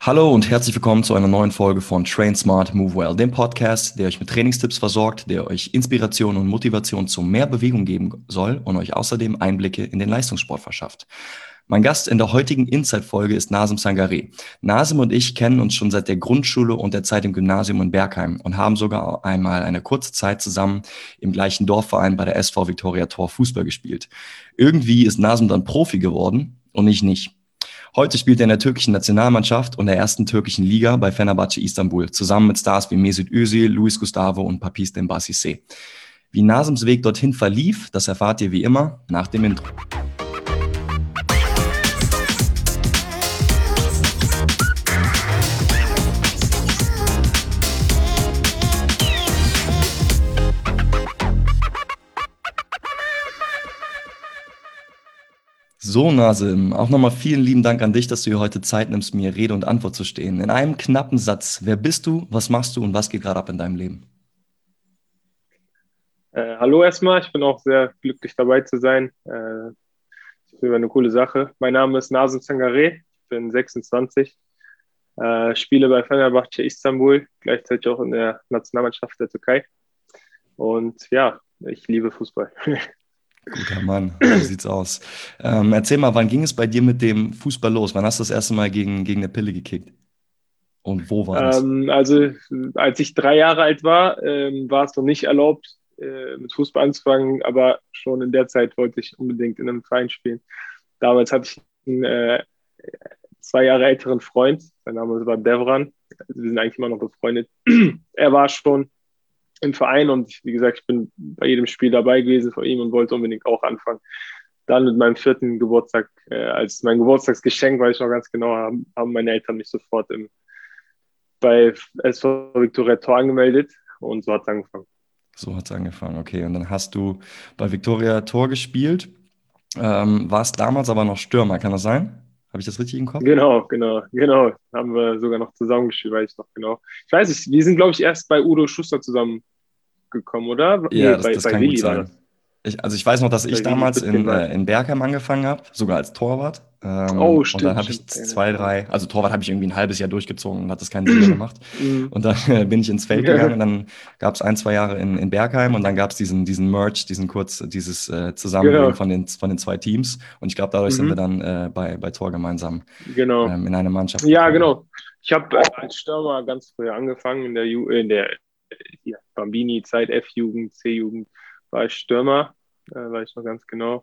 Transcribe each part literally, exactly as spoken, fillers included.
Hallo und herzlich willkommen zu einer neuen Folge von Train Smart, Move Well, dem Podcast, der euch mit Trainingstipps versorgt, der euch Inspiration und Motivation zu mehr Bewegung geben soll und euch außerdem Einblicke in den Leistungssport verschafft. Mein Gast in der heutigen Inside-Folge ist Nazem Sangaré. Nazem und ich kennen uns schon seit der Grundschule und der Zeit im Gymnasium in Bergheim und haben sogar einmal eine kurze Zeit zusammen im gleichen Dorfverein bei der S V Viktoria Tor Fußball gespielt. Irgendwie ist Nazem dann Profi geworden und ich nicht. Heute spielt er in der türkischen Nationalmannschaft und der ersten türkischen Liga bei Fenerbahçe Istanbul, zusammen mit Stars wie Mesut Özil, Luis Gustavo und Papis Demba Cissé. Wie Nasems Weg dorthin verlief, das erfahrt ihr wie immer nach dem Intro. So, Nazem, auch nochmal vielen lieben Dank an dich, dass du dir heute Zeit nimmst, mir Rede und Antwort zu stehen. In einem knappen Satz, wer bist du, was machst du und was geht gerade ab in deinem Leben? Äh, hallo erstmal, ich bin auch sehr glücklich dabei zu sein. Äh, ich finde eine coole Sache. Mein Name ist Nazem Sangaré, ich bin sechsundzwanzig, äh, spiele bei Fenerbahçe Istanbul, gleichzeitig auch in der Nationalmannschaft der Türkei. Und ja, ich liebe Fußball. Guter Mann, so sieht's aus. Ähm, erzähl mal, wann ging es bei dir mit dem Fußball los? Wann hast du das erste Mal gegen, gegen eine Pille gekickt? Und wo war das? Ähm, also als ich drei Jahre alt war, ähm, war es noch nicht erlaubt, äh, mit Fußball anzufangen, aber schon in der Zeit wollte ich unbedingt in einem Verein spielen. Damals hatte ich einen äh, zwei Jahre älteren Freund, sein Name war Devran. Wir sind eigentlich immer noch befreundet. Er war schon im Verein und wie gesagt, ich bin bei jedem Spiel dabei gewesen von ihm und wollte unbedingt auch anfangen. Dann mit meinem vierten Geburtstag, äh, als mein Geburtstagsgeschenk, weiß ich noch ganz genau, haben, haben meine Eltern mich sofort im, bei S V Viktoria Tor angemeldet und so hat es angefangen. So hat's angefangen, okay. Und dann hast du bei Viktoria Tor gespielt, ähm, warst damals aber noch Stürmer, kann das sein? Habe ich das richtig im Kopf? Genau, genau, genau. Haben wir sogar noch zusammengespielt, weiß ich noch genau. Ich weiß nicht, wir sind, glaube ich, erst bei Udo Schuster zusammengekommen, oder? Nee, Ja, das, bei, das bei kann gut Willi war sein. das. Ich, also ich weiß noch, dass ich Bei Willi damals in, Büttgen. äh, in Bergheim angefangen habe, sogar als Torwart. Oh, Ähm, und dann stimmt, habe ich stimmt. Erinnere ich zwei, mich auch. drei, also Torwart habe ich irgendwie ein halbes Jahr durchgezogen und hat das keinen Sinn mehr gemacht. Mhm. Und dann äh, bin ich ins Feld gegangen und dann gab es ein, zwei Jahre in, in Bergheim und dann gab es diesen, diesen Merge, diesen kurz, dieses äh, Zusammenlegen Genau. von den, von den zwei Teams. Und ich glaube, dadurch sind wir Mhm. dann äh, bei, bei Tor gemeinsam Genau. ähm, in eine Mannschaft Ja, gekommen. genau. Ich habe äh, als Stürmer ganz früh angefangen in der, Ju in der ja, Bambini-Zeit, F-Jugend, C-Jugend, war ich Stürmer, äh, weiß ich noch ganz genau.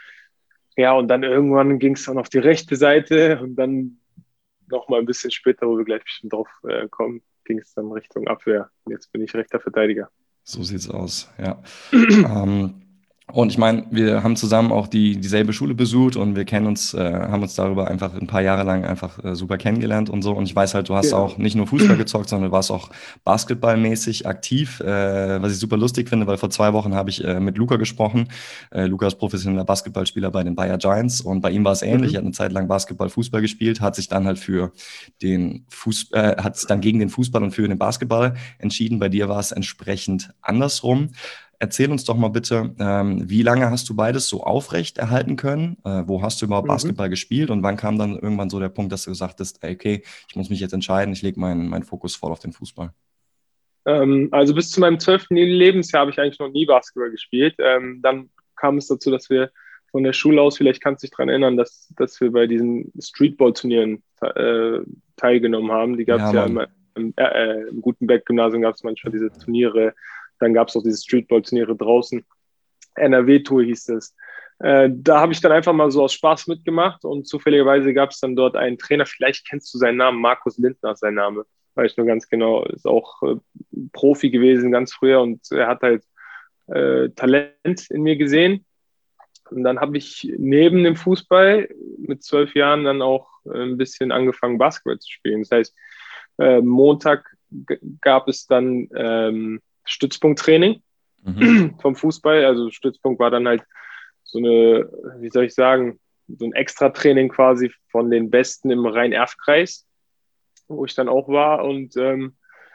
Ja, und dann irgendwann ging es dann auf die rechte Seite und dann noch mal ein bisschen später, wo wir gleich bestimmt drauf äh, kommen, ging es dann Richtung Abwehr. Und jetzt bin ich rechter Verteidiger. So sieht's aus, ja. Ähm, und ich meine, wir haben zusammen auch die, dieselbe Schule besucht und wir kennen uns, äh, haben uns darüber einfach ein paar Jahre lang einfach äh, super kennengelernt und so. Und ich weiß halt, du hast auch Genau. nicht nur Fußball gezockt, sondern du warst auch basketballmäßig aktiv, äh, was ich super lustig finde, weil vor zwei Wochen habe ich äh, mit Luca gesprochen. Äh, Luca ist professioneller Basketballspieler bei den Bayer Giants und bei ihm war es ähnlich. Er Mhm. hat eine Zeit lang Basketball, Fußball gespielt, hat sich dann halt für den Fuß, äh, hat sich dann gegen den Fußball und für den Basketball entschieden. Bei dir war es entsprechend andersrum. Erzähl uns doch mal bitte, ähm, wie lange hast du beides so aufrecht erhalten können? Äh, wo hast du überhaupt Mhm. Basketball gespielt? Und wann kam dann irgendwann so der Punkt, dass du gesagt hast, ey, okay, ich muss mich jetzt entscheiden, ich lege meinen meinen Fokus voll auf den Fußball? Ähm, also bis zu meinem zwölften Lebensjahr habe ich eigentlich noch nie Basketball gespielt. Ähm, dann kam es dazu, dass wir von der Schule aus, vielleicht kannst du dich daran erinnern, dass, dass wir bei diesen Streetball-Turnieren äh, teilgenommen haben. Die gab Ja, es ja im, Mann. im, äh, im Gutenberg-Gymnasium, gab es manchmal diese Turniere. Dann gab es auch diese Streetball-Turniere draußen. N R W-Tour hieß es. Äh, da habe ich dann einfach mal so aus Spaß mitgemacht und zufälligerweise gab es dann dort einen Trainer, vielleicht kennst du seinen Namen, Markus Lindner ist sein Name, weiß ich nur ganz genau, ist auch äh, Profi gewesen ganz früher und er hat halt äh, Talent in mir gesehen. Und dann habe ich neben dem Fußball mit zwölf Jahren dann auch äh, ein bisschen angefangen, Basketball zu spielen. Das heißt, äh, Montag gab es dann ähm, Stützpunkttraining Mhm. vom Fußball. Also Stützpunkt war dann halt so eine, wie soll ich sagen, so ein Extra-Training quasi von den Besten im Rhein-Erft-Kreis, wo ich dann auch war. Und ähm,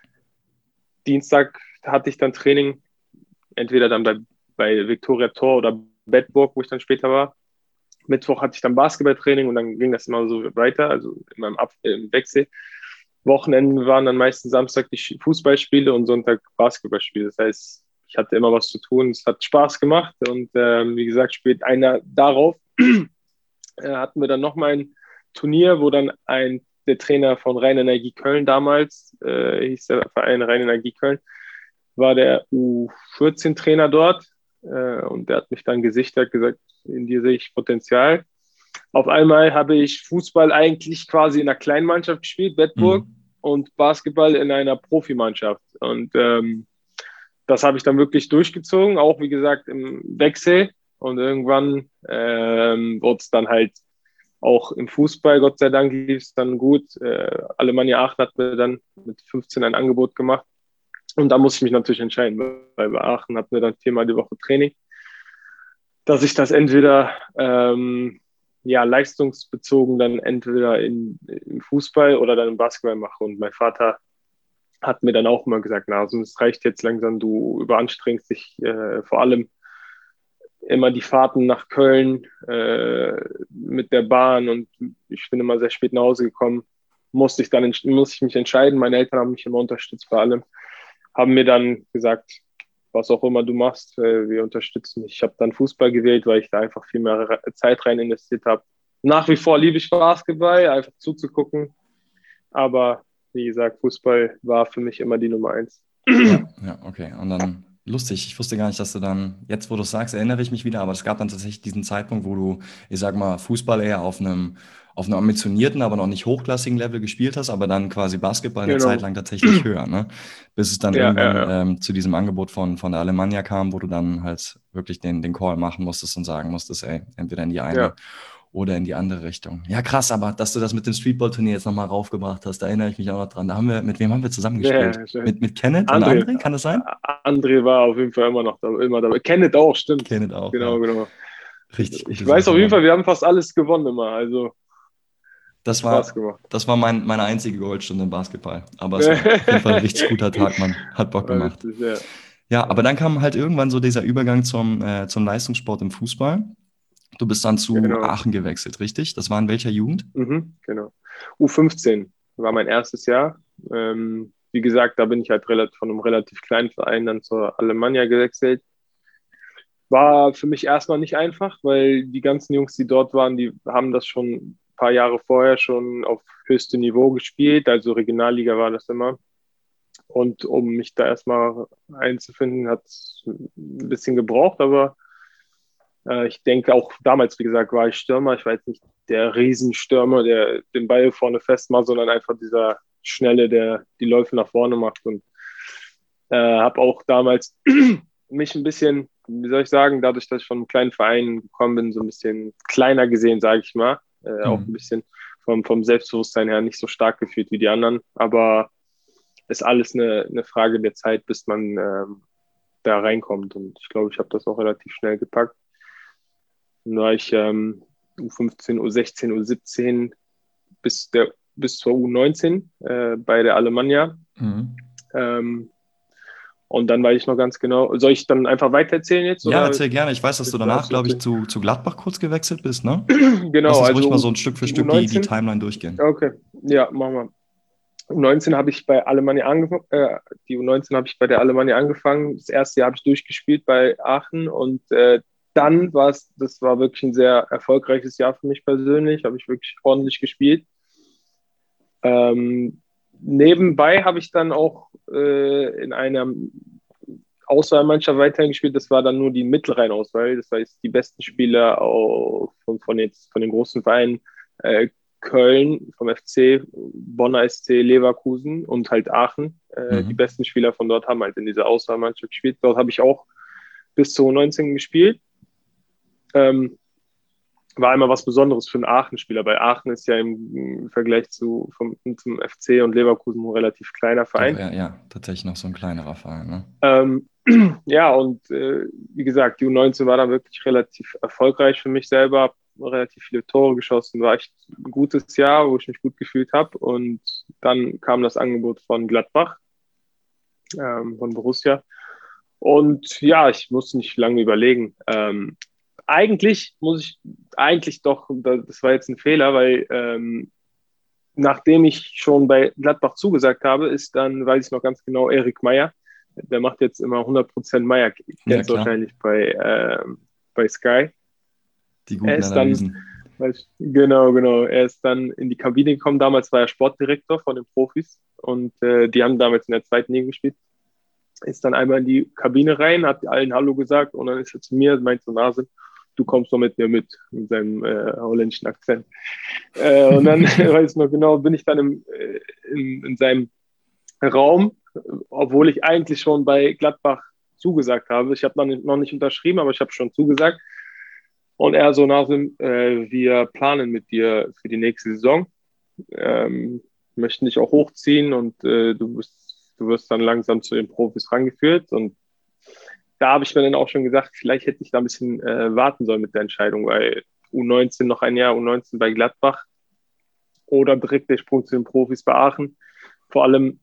Dienstag hatte ich dann Training, entweder dann bei, bei Viktoria Tor oder Bedburg, wo ich dann später war. Mittwoch hatte ich dann Basketballtraining und dann ging das immer so weiter, also in meinem Ab im Wechsel. Wochenenden waren dann meistens Samstag die Fußballspiele und Sonntag Basketballspiele. Das heißt, ich hatte immer was zu tun. Es hat Spaß gemacht und ähm, wie gesagt, spielt einer darauf. äh, hatten wir dann nochmal ein Turnier, wo dann ein der Trainer von Rhein-Energie Köln damals, äh, hieß der Verein Rhein-Energie Köln, war der U vierzehn Trainer dort äh, und der hat mich dann gesichtet, gesagt, in dir sehe ich Potenzial. Auf einmal habe ich Fußball eigentlich quasi in einer kleinen Mannschaft gespielt, Wettburg, mhm. und Basketball in einer Profimannschaft. Und ähm, das habe ich dann wirklich durchgezogen, auch wie gesagt im Wechsel. Und irgendwann ähm, wurde es dann halt auch im Fußball, Gott sei Dank, lief es dann gut. Äh, Alemannia Aachen hat mir dann mit fünfzehn ein Angebot gemacht. Und da musste ich mich natürlich entscheiden, weil bei Aachen hatten wir dann viermal die Woche Training, dass ich das entweder ähm, ja, leistungsbezogen dann entweder in, im Fußball oder dann im Basketball mache. Und mein Vater hat mir dann auch immer gesagt, na, also es reicht jetzt langsam, du überanstrengst dich äh, vor allem immer die Fahrten nach Köln äh, mit der Bahn und ich bin immer sehr spät nach Hause gekommen, musste ich dann musste ich mich entscheiden. Meine Eltern haben mich immer unterstützt vor allem, haben mir dann gesagt, was auch immer du machst, äh, wir unterstützen dich. Ich habe dann Fußball gewählt, weil ich da einfach viel mehr Zeit rein investiert habe. Nach wie vor liebe ich Basketball, einfach zuzugucken, aber wie gesagt, Fußball war für mich immer die Nummer eins. Ja, ja, okay. Und dann lustig, ich wusste gar nicht, dass du dann, jetzt wo du es sagst, erinnere ich mich wieder, aber es gab dann tatsächlich diesen Zeitpunkt, wo du, ich sag mal, Fußball eher auf einem, auf einem ambitionierten, aber noch nicht hochklassigen Level gespielt hast, aber dann quasi Basketball eine Genau. Zeit lang tatsächlich höher, ne? Bis es dann Ja, irgendwann ja, ja. ähm, zu diesem Angebot von, von der Alemannia kam, wo du dann halt wirklich den, den Call machen musstest und sagen musstest, ey, entweder in die eine Ja. oder in die andere Richtung. Ja, krass, aber dass du das mit dem Streetball-Turnier jetzt nochmal raufgebracht hast, da erinnere ich mich auch noch dran. Da haben wir, mit wem haben wir zusammengespielt? Ja, mit, mit Kenneth André, und André, kann das sein? André war auf jeden Fall immer noch da, immer dabei. Kenneth auch, stimmt. Kenneth auch, Genau, ja. genau. Richtig gute Ich weiß Sache, auf jeden Mann. Fall, wir haben fast alles gewonnen immer. Also Das Spaß war, gemacht. das war mein, meine einzige Goldstunde im Basketball. Aber es war auf jeden Fall ein richtig guter Tag, Mann. Hat Bock War gemacht. witzig, ja. Ja, aber dann kam halt irgendwann so dieser Übergang zum, äh, zum Leistungssport im Fußball. Du bist dann zu Genau. Aachen gewechselt, richtig? Das war in welcher Jugend? Mhm, genau. U fünfzehn war mein erstes Jahr. Ähm, wie gesagt, da bin ich halt relativ, von einem relativ kleinen Verein dann zur Alemannia gewechselt. War für mich erstmal nicht einfach, weil die ganzen Jungs, die dort waren, die haben das schon ein paar Jahre vorher schon auf höchstem Niveau gespielt. Also Regionalliga war das immer. Und um mich da erstmal einzufinden, hat es ein bisschen gebraucht, aber äh, ich denke auch damals, wie gesagt, war ich Stürmer. Ich war jetzt nicht der Riesenstürmer, der den Ball vorne festmacht, sondern einfach dieser Schnelle, der die Läufe nach vorne macht. Und äh, habe auch damals mich ein bisschen, wie soll ich sagen, dadurch, dass ich von einem kleinen Verein gekommen bin, so ein bisschen kleiner gesehen, sage ich mal. Äh, mhm. Auch ein bisschen vom, vom Selbstbewusstsein her nicht so stark gefühlt wie die anderen. Aber ist alles eine, eine Frage der Zeit, bis man ähm, da reinkommt. Und ich glaube, ich habe das auch relativ schnell gepackt. Und war ich ähm, U fünfzehn, U sechzehn, U siebzehn bis, der, bis zur U neunzehn äh, bei der Alemannia. Mhm. Ähm, und dann war ich noch ganz genau. Soll ich dann einfach weitererzählen jetzt? Ja, oder? erzähl gerne. Ich weiß, dass du danach, glaube ich, zu, zu Gladbach kurz gewechselt bist, ne? Genau. Lass uns also ruhig mal so ein Stück für Stück die, die Timeline durchgehen. Okay, ja, machen wir. U neunzehn habe ich bei Alemannia angefangen, äh, die U neunzehn habe ich bei der Alemannia angefangen. Das erste Jahr habe ich durchgespielt bei Aachen und äh, dann war es, das war wirklich ein sehr erfolgreiches Jahr für mich persönlich, habe ich wirklich ordentlich gespielt. Ähm, nebenbei habe ich dann auch äh, in einer Auswahlmannschaft weiterhin gespielt. Das war dann nur die Mittelrhein-Auswahl. Das heißt, die besten Spieler auch von, von, jetzt, von den großen Vereinen äh, Köln vom F C, Bonner S C, Leverkusen und halt Aachen. Äh, mhm. Die besten Spieler von dort haben halt in dieser Auswahlmannschaft gespielt. Dort habe ich auch bis zu U neunzehn gespielt. Ähm, war immer was Besonderes für einen Aachen-Spieler, weil Aachen ist ja im Vergleich zu, vom, zum F C und Leverkusen ein relativ kleiner Verein. Doch, ja, ja, tatsächlich noch so ein kleinerer Verein. Ne? Ähm, ja, und äh, wie gesagt, die U neunzehn war dann wirklich relativ erfolgreich für mich selber, relativ viele Tore geschossen, war echt ein gutes Jahr, wo ich mich gut gefühlt habe. Und dann kam das Angebot von Gladbach, ähm, von Borussia. Und ja, ich musste nicht lange überlegen. Ähm, eigentlich muss ich, eigentlich doch, das war jetzt ein Fehler, weil ähm, nachdem ich schon bei Gladbach zugesagt habe, ist dann, weiß ich noch ganz genau, Erik Meyer. Der macht jetzt immer hundert Prozent Meyer, kennst du Ja, wahrscheinlich bei, äh, bei Sky. die Er guten ist dann, Analysen. weiß, genau, genau, er ist dann in die Kabine gekommen. Damals war er Sportdirektor von den Profis und äh, die haben damals in der zweiten Liga gespielt. Ist dann einmal in die Kabine rein, hat allen Hallo gesagt und dann ist er zu mir, meint so, Nase, du kommst doch mit mir mit, mit seinem äh, holländischen Akzent. Äh, und dann, weiß ich noch genau, bin ich dann im, äh, in, in seinem Raum, obwohl ich eigentlich schon bei Gladbach zugesagt habe. Ich habe noch nicht, noch nicht unterschrieben, aber ich habe schon zugesagt. Und er so, Nasim, äh, wir planen mit dir für die nächste Saison, ähm, möchten dich auch hochziehen und äh, du, bist, du wirst dann langsam zu den Profis rangeführt. Und da habe ich mir dann auch schon gesagt, vielleicht hätte ich da ein bisschen äh, warten sollen mit der Entscheidung, weil U neunzehn noch ein Jahr, U neunzehn bei Gladbach oder direkt der Sprung zu den Profis bei Aachen. Vor allem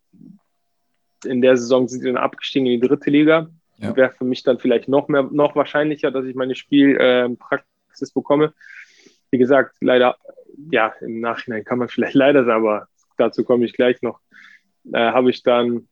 in der Saison sind sie dann abgestiegen in die dritte Liga. Ja. Wäre für mich dann vielleicht noch mehr, noch wahrscheinlicher, dass ich meine Spielpraxis äh, bekomme. Wie gesagt, leider, ja, im Nachhinein kann man vielleicht leider sein, aber dazu komme ich gleich noch. Äh, habe ich dann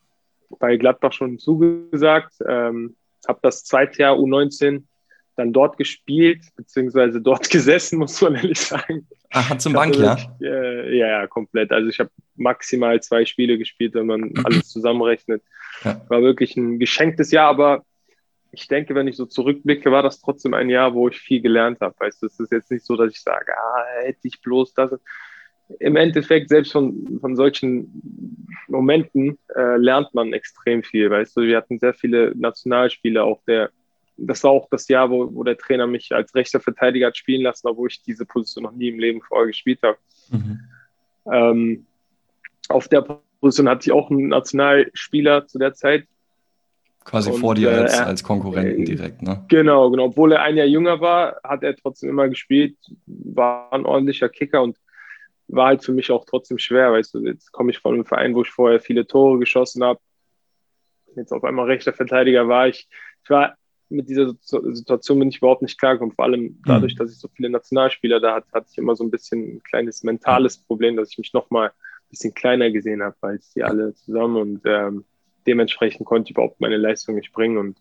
bei Gladbach schon zugesagt, ähm, habe das zweite Jahr U neunzehn dann dort gespielt, beziehungsweise dort gesessen, muss man ehrlich sagen. Ach, hat zum Bank, ja? Äh, ja, ja, komplett. Also ich habe maximal zwei Spiele gespielt, wenn man alles zusammenrechnet. Ja. War wirklich ein geschenktes Jahr, aber ich denke, wenn ich so zurückblicke, war das trotzdem ein Jahr, wo ich viel gelernt habe. Weißt du, es ist jetzt nicht so, dass ich sage, ah, hätte ich bloß das. Im Endeffekt, selbst von, von solchen Momenten äh, lernt man extrem viel. Weißt du, wir hatten sehr viele Nationalspiele auf der. Das war auch das Jahr, wo, wo der Trainer mich als rechter Verteidiger hat spielen lassen, obwohl ich diese Position noch nie im Leben vorher gespielt habe. Mhm. Ähm, auf der Position hatte ich auch einen Nationalspieler zu der Zeit. Quasi und, vor dir als, äh, als Konkurrenten äh, direkt, ne? Genau, genau. Obwohl er ein Jahr jünger war, hat er trotzdem immer gespielt, war ein ordentlicher Kicker und war halt für mich auch trotzdem schwer, weißt du, jetzt komme ich von einem Verein, wo ich vorher viele Tore geschossen habe. Jetzt auf einmal rechter Verteidiger war ich. Ich war mit dieser Situation bin ich überhaupt nicht klargekommen. Vor allem dadurch, dass ich so viele Nationalspieler da hatte, hatte ich immer so ein bisschen ein kleines mentales Problem, dass ich mich nochmal ein bisschen kleiner gesehen habe, als die alle zusammen und ähm, dementsprechend konnte ich überhaupt meine Leistung nicht bringen. Und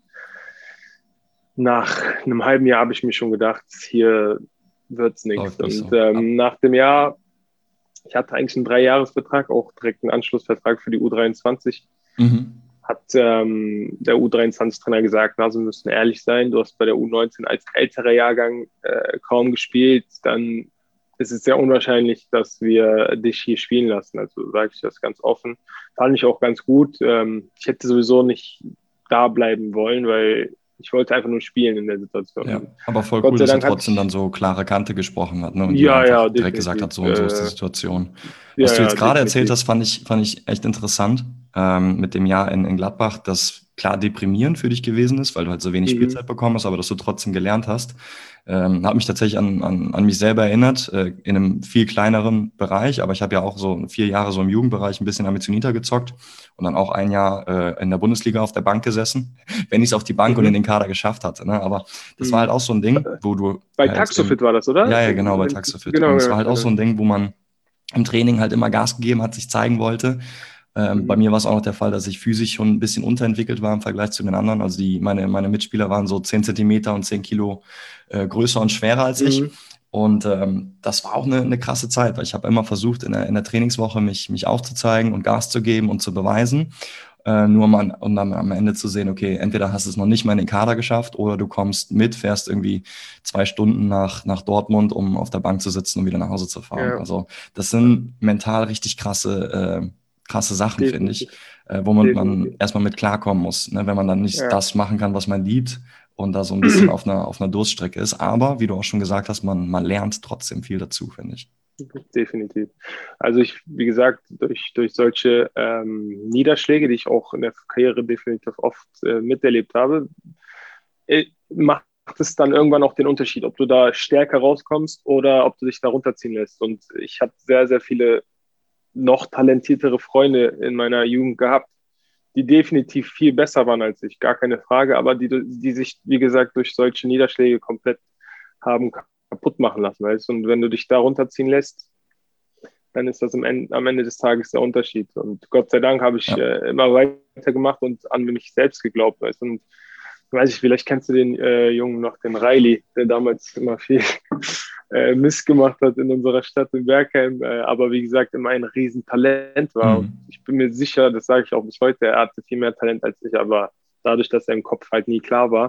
nach einem halben Jahr habe ich mir schon gedacht, hier wird es nichts. Und so. ähm, nach dem Jahr, ich hatte eigentlich einen Dreijahresvertrag, auch direkt einen Anschlussvertrag für die U dreiundzwanzig. Mhm. Hat ähm, der U dreiundzwanzig-Trainer gesagt, na, wir müssen ehrlich sein, du hast bei der U neunzehn als älterer Jahrgang äh, kaum gespielt, dann ist es sehr unwahrscheinlich, dass wir dich hier spielen lassen. Also sage ich das ganz offen. Fand ich auch ganz gut. Ähm, ich hätte sowieso nicht da bleiben wollen, weil ich wollte einfach nur spielen in der Situation. Ja, aber voll Gott cool, dass er trotzdem ich, dann so klare Kante gesprochen hat, ne? Und ja, einfach ja, direkt gesagt hat, so und so ist die Situation. Was ja, du jetzt ja, gerade erzählt hast, fand ich, fand ich echt interessant ähm, mit dem Jahr in, in Gladbach, das klar deprimierend für dich gewesen ist, weil du halt so wenig mhm. Spielzeit bekommen hast, aber dass du trotzdem gelernt hast. Ähm, hat mich tatsächlich an, an, an mich selber erinnert, äh, in einem viel kleineren Bereich, aber ich habe ja auch so vier Jahre so im Jugendbereich ein bisschen ambitionierter gezockt und dann auch ein Jahr äh, in der Bundesliga auf der Bank gesessen, wenn ich es auf die Bank mhm. und in den Kader geschafft hatte. Ne? Aber das mhm. war halt auch so ein Ding, wo du... Bei halt Taxofit war das, oder? Ja, ja, genau, bei Taxofit. Genau, und es war halt auch so ein Ding, wo man im Training halt immer Gas gegeben hat, sich zeigen wollte. Ähm, mhm. Bei mir war es auch noch der Fall, dass ich physisch schon ein bisschen unterentwickelt war im Vergleich zu den anderen. Also die, meine, meine Mitspieler waren so zehn Zentimeter und zehn Kilo äh, größer und schwerer als mhm. ich. Und ähm, das war auch eine, eine krasse Zeit, weil ich habe immer versucht, in der, in der Trainingswoche mich, mich aufzuzeigen und Gas zu geben und zu beweisen. Äh, nur mal, um dann am Ende zu sehen, okay, entweder hast du es noch nicht mal in den Kader geschafft oder du kommst mit, fährst irgendwie zwei Stunden nach, nach Dortmund, um auf der Bank zu sitzen und wieder nach Hause zu fahren. Ja. Also das sind mental richtig krasse äh, krasse Sachen, finde ich, äh, womit man erstmal mit klarkommen muss, ne? Wenn man dann nicht ja. das machen kann, was man liebt und da so ein bisschen auf einer, auf einer Durststrecke ist. Aber, wie du auch schon gesagt hast, man, man lernt trotzdem viel dazu, finde ich. Definitiv. Also ich, wie gesagt, durch, durch solche ähm, Niederschläge, die ich auch in der Karriere definitiv oft äh, miterlebt habe, äh, macht es dann irgendwann auch den Unterschied, ob du da stärker rauskommst oder ob du dich da runterziehen lässt. Und ich habe sehr, sehr viele noch talentiertere Freunde in meiner Jugend gehabt, die definitiv viel besser waren als ich, gar keine Frage, aber die, die sich, wie gesagt, durch solche Niederschläge komplett haben kaputt machen lassen, weißt du? Und wenn du dich da runterziehen lässt, dann ist das am Ende, am Ende des Tages der Unterschied. Und Gott sei Dank habe ich ja. äh, immer weitergemacht und an mich selbst geglaubt. Weißt? Und weiß ich, vielleicht kennst du den äh, Jungen noch, den Riley, der damals immer viel äh, Mist gemacht hat in unserer Stadt in Bergheim, äh, aber wie gesagt immer ein Riesentalent war. Mhm. Und ich bin mir sicher, das sage ich auch bis heute, er hatte viel mehr Talent als ich, aber dadurch, dass er im Kopf halt nie klar war,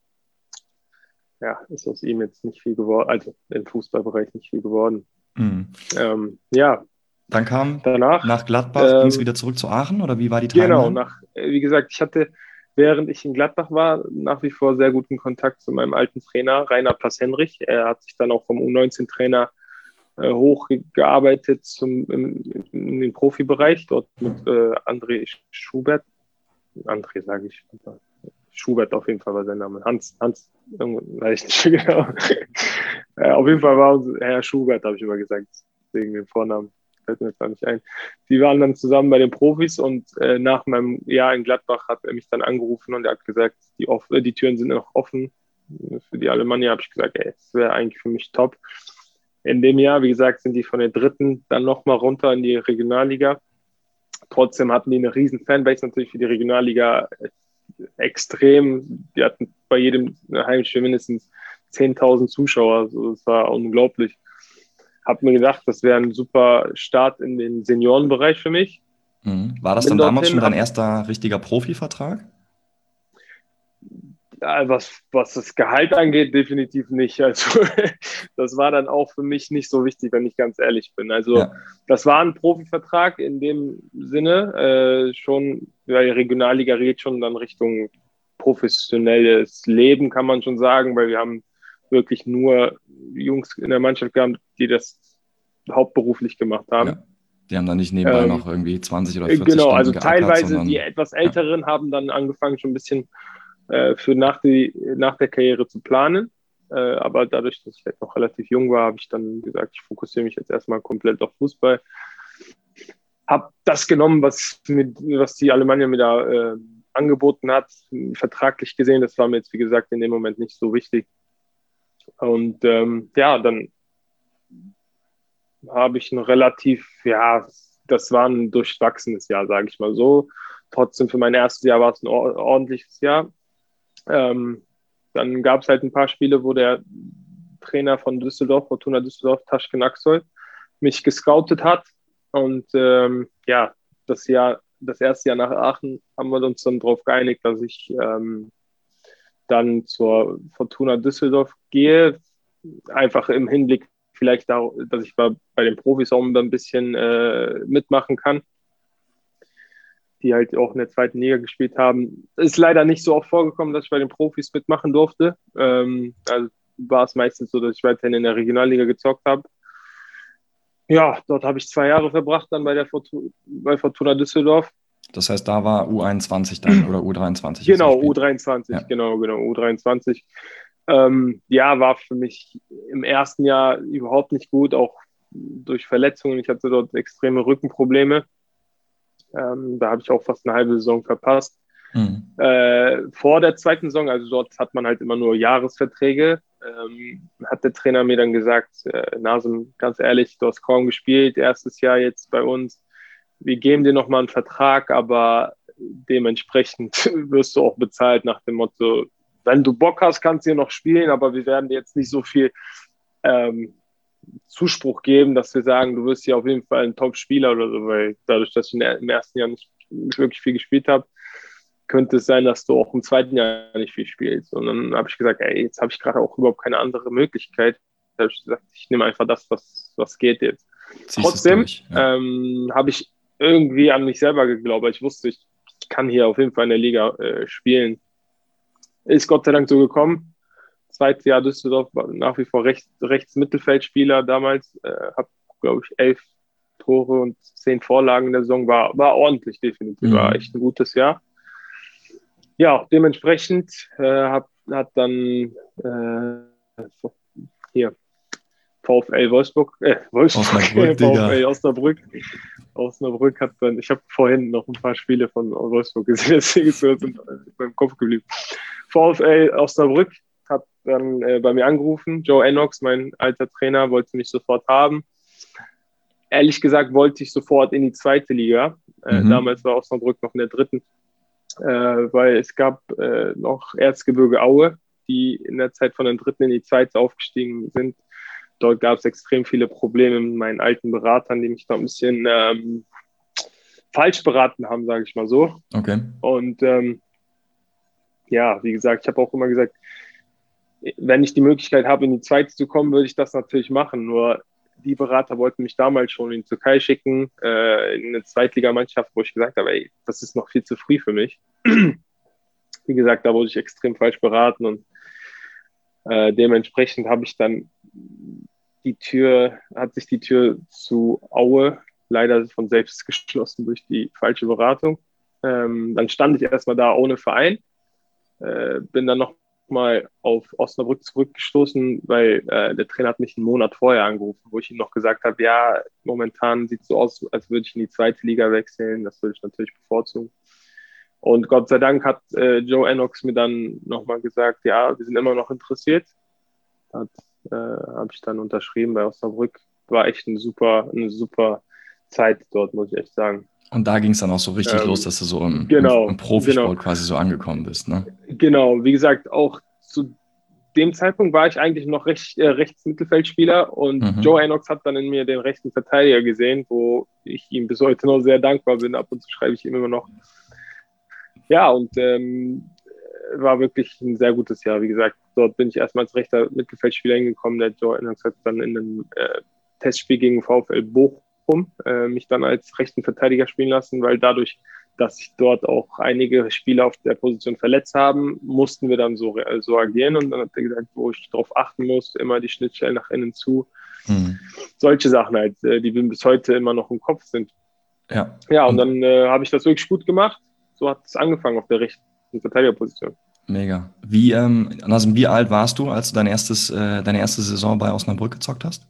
ja, ist aus ihm jetzt nicht viel geworden, also im Fußballbereich nicht viel geworden. Mhm. Ähm, ja. Dann kam danach nach Gladbach, ähm, ging es wieder zurück zu Aachen oder wie war die Timeline? Genau, nach, wie gesagt, ich hatte, während ich in Gladbach war, nach wie vor sehr guten Kontakt zu meinem alten Trainer, Rainer Pass-Henrich. Er hat sich dann auch vom U neunzehn Trainer äh, hochgearbeitet zum, in, in den Profibereich, dort mit äh, André Schubert. André sage ich. Schubert auf jeden Fall war sein Name. Hans, Hans, weiß ich nicht genau. äh, auf jeden Fall war uns Herr Schubert, habe ich immer gesagt, wegen dem Vornamen. Fällt mir jetzt gar nicht ein. Die waren dann zusammen bei den Profis und äh, nach meinem Jahr in Gladbach hat er mich dann angerufen und er hat gesagt, die, off- die Türen sind noch offen. Für die Alemannia habe ich gesagt, ey, das wäre eigentlich für mich top. In dem Jahr, wie gesagt, sind die von der dritten dann nochmal runter in die Regionalliga. Trotzdem hatten die eine riesen Fanbase natürlich für die Regionalliga extrem. Die hatten bei jedem Heimspiel mindestens zehntausend Zuschauer. Also das war unglaublich. Habe mir gedacht, das wäre ein super Start in den Seniorenbereich für mich. Mhm. War das Bin dann damals dorthin, schon dein hab- erster richtiger Profivertrag? Ja, was, was das Gehalt angeht, definitiv nicht. Also das war dann auch für mich nicht so wichtig, wenn ich ganz ehrlich bin. Also Ja. das war ein Profivertrag in dem Sinne, äh, schon, ja, die Regionalliga geht schon dann Richtung professionelles Leben, kann man schon sagen, weil wir haben wirklich nur Jungs in der Mannschaft gehabt, die das hauptberuflich gemacht haben. Ja. Die haben dann nicht nebenbei Ähm, noch irgendwie zwanzig oder vierzig Genau, Stunden also geackert, teilweise sondern, die etwas Älteren ja. haben dann angefangen, schon ein bisschen äh, für nach, die, nach der Karriere zu planen. Äh, aber dadurch, dass ich halt noch relativ jung war, habe ich dann gesagt, ich fokussiere mich jetzt erstmal komplett auf Fußball. Habe das genommen, was, mit, was die Alemannia mir da äh, angeboten hat, vertraglich gesehen. Das war mir jetzt, wie gesagt, in dem Moment nicht so wichtig. Und ähm, ja, dann habe ich ein relativ, ja, das war ein durchwachsenes Jahr, sage ich mal so. Trotzdem für mein erstes Jahr war es ein ordentliches Jahr. Ähm, dann gab es halt ein paar Spiele, wo der Trainer von Düsseldorf, Fortuna Düsseldorf, Taschken Aksoy, mich gescoutet hat. Und ähm, ja, das Jahr, das erste Jahr nach Aachen haben wir uns dann darauf geeinigt, dass ich ähm, dann zur Fortuna Düsseldorf gehe. Einfach im Hinblick vielleicht, da, dass ich bei, bei den Profis auch ein bisschen äh, mitmachen kann, die halt auch in der zweiten Liga gespielt haben. Ist leider nicht so oft vorgekommen, dass ich bei den Profis mitmachen durfte. Ähm, also war es meistens so, dass ich weiterhin in der Regionalliga gezockt habe. Ja, dort habe ich zwei Jahre verbracht dann bei der Fortuna, bei Fortuna Düsseldorf. Das heißt, da war U einundzwanzig dann oder U dreiundzwanzig? Genau, U dreiundzwanzig, ja. genau, genau, U dreiundzwanzig. Ähm, ja, war für mich im ersten Jahr überhaupt nicht gut, auch durch Verletzungen. Ich hatte dort extreme Rückenprobleme. Ähm, da habe ich auch fast eine halbe Saison verpasst. Mhm. Äh, vor der zweiten Saison, also dort hat man halt immer nur Jahresverträge, ähm, hat der Trainer mir dann gesagt, äh, Nasem, ganz ehrlich, du hast kaum gespielt, erstes Jahr jetzt bei uns. Wir geben dir nochmal einen Vertrag, aber dementsprechend wirst du auch bezahlt nach dem Motto, wenn du Bock hast, kannst du hier noch spielen, aber wir werden dir jetzt nicht so viel ähm, Zuspruch geben, dass wir sagen, du wirst hier auf jeden Fall ein Top-Spieler oder so, weil dadurch, dass ich im ersten Jahr nicht wirklich viel gespielt habe, könnte es sein, dass du auch im zweiten Jahr nicht viel spielst. Und dann habe ich gesagt, ey, jetzt habe ich gerade auch überhaupt keine andere Möglichkeit. Da habe ich gesagt, ich nehme einfach das, was, was geht jetzt. Ziehst Trotzdem ja. ähm, habe ich irgendwie an mich selber geglaubt, weil ich wusste, ich kann hier auf jeden Fall in der Liga äh, spielen. Ist Gott sei Dank so gekommen. Zweites Jahr Düsseldorf war nach wie vor rechts, rechts Mittelfeldspieler damals. Äh, habe, glaube ich, elf Tore und zehn Vorlagen in der Saison. War, war ordentlich, definitiv. Mhm. War echt ein gutes Jahr. Ja, dementsprechend äh, hab, hat dann äh, hier VfL Wolfsburg, äh, Wolfsburg, Osnabrück, VfL Osnabrück. Osnabrück hat dann, ich habe vorhin noch ein paar Spiele von Wolfsburg gesehen, deswegen ist mir sind beim Kopf geblieben. VfL Osnabrück hat dann äh, bei mir angerufen. Joe Ennox, mein alter Trainer, wollte mich sofort haben. ehrlich gesagt wollte ich sofort in die zweite Liga. Äh, Mhm. Damals war Osnabrück noch in der dritten, äh, weil es gab äh, noch Erzgebirge Aue, die in der Zeit von der dritten in die zweite aufgestiegen sind. Dort gab es extrem viele Probleme mit meinen alten Beratern, die mich da ein bisschen ähm, falsch beraten haben, sage ich mal so. Okay. Und ähm, ja, wie gesagt, ich habe auch immer gesagt, wenn ich die Möglichkeit habe, in die zweite zu kommen, würde ich das natürlich machen. Nur die Berater wollten mich damals schon in die Türkei schicken, äh, in eine Zweitligamannschaft, wo ich gesagt habe, ey, das ist noch viel zu früh für mich. Wie gesagt, da wurde ich extrem falsch beraten und äh, dementsprechend habe ich dann die Tür, hat sich die Tür zu Aue leider von selbst geschlossen durch die falsche Beratung. Ähm, dann stand ich erstmal da ohne Verein, äh, bin dann noch mal auf Osnabrück zurückgestoßen, weil äh, der Trainer hat mich einen Monat vorher angerufen, wo ich ihm noch gesagt habe, ja, momentan sieht es so aus, als würde ich in die zweite Liga wechseln. Das würde ich natürlich bevorzugen. Und Gott sei Dank hat äh, Joe Ennox mir dann nochmal gesagt, ja, wir sind immer noch interessiert. Hat, äh, habe ich dann unterschrieben bei Osnabrück. War echt eine super, eine super Zeit dort, muss ich echt sagen. Und da ging es dann auch so richtig Ähm, los, dass du so im, genau, im, im Profisport genau. quasi so angekommen bist, ne? Genau, wie gesagt, auch zu dem Zeitpunkt war ich eigentlich noch recht, äh, Rechtsmittelfeldspieler und Mhm. Joe Ennox hat dann in mir den rechten Verteidiger gesehen, wo ich ihm bis heute noch sehr dankbar bin. Ab und zu schreibe ich ihm immer noch. Ja, und ähm, war wirklich ein sehr gutes Jahr. Wie gesagt, dort bin ich erstmal als rechter Mittelfeldspieler hingekommen. Der Joe Ennox hat dann in einem äh, Testspiel gegen VfL Bochum äh, mich dann als rechten Verteidiger spielen lassen, weil dadurch, dass sich dort auch einige Spieler auf der Position verletzt haben, mussten wir dann so, so agieren. Und dann hat er gesagt, wo ich darauf achten muss, immer die Schnittstellen nach innen zu. Mhm. Solche Sachen halt, die mir bis heute immer noch im Kopf sind. Ja, Ja, und, und dann äh, habe ich das wirklich gut gemacht. So hat es angefangen auf der rechten Verteidigerposition. mega. Wie, ähm, Nazim, wie alt warst du, als du dein erstes, äh, deine erste Saison bei Osnabrück gezockt hast?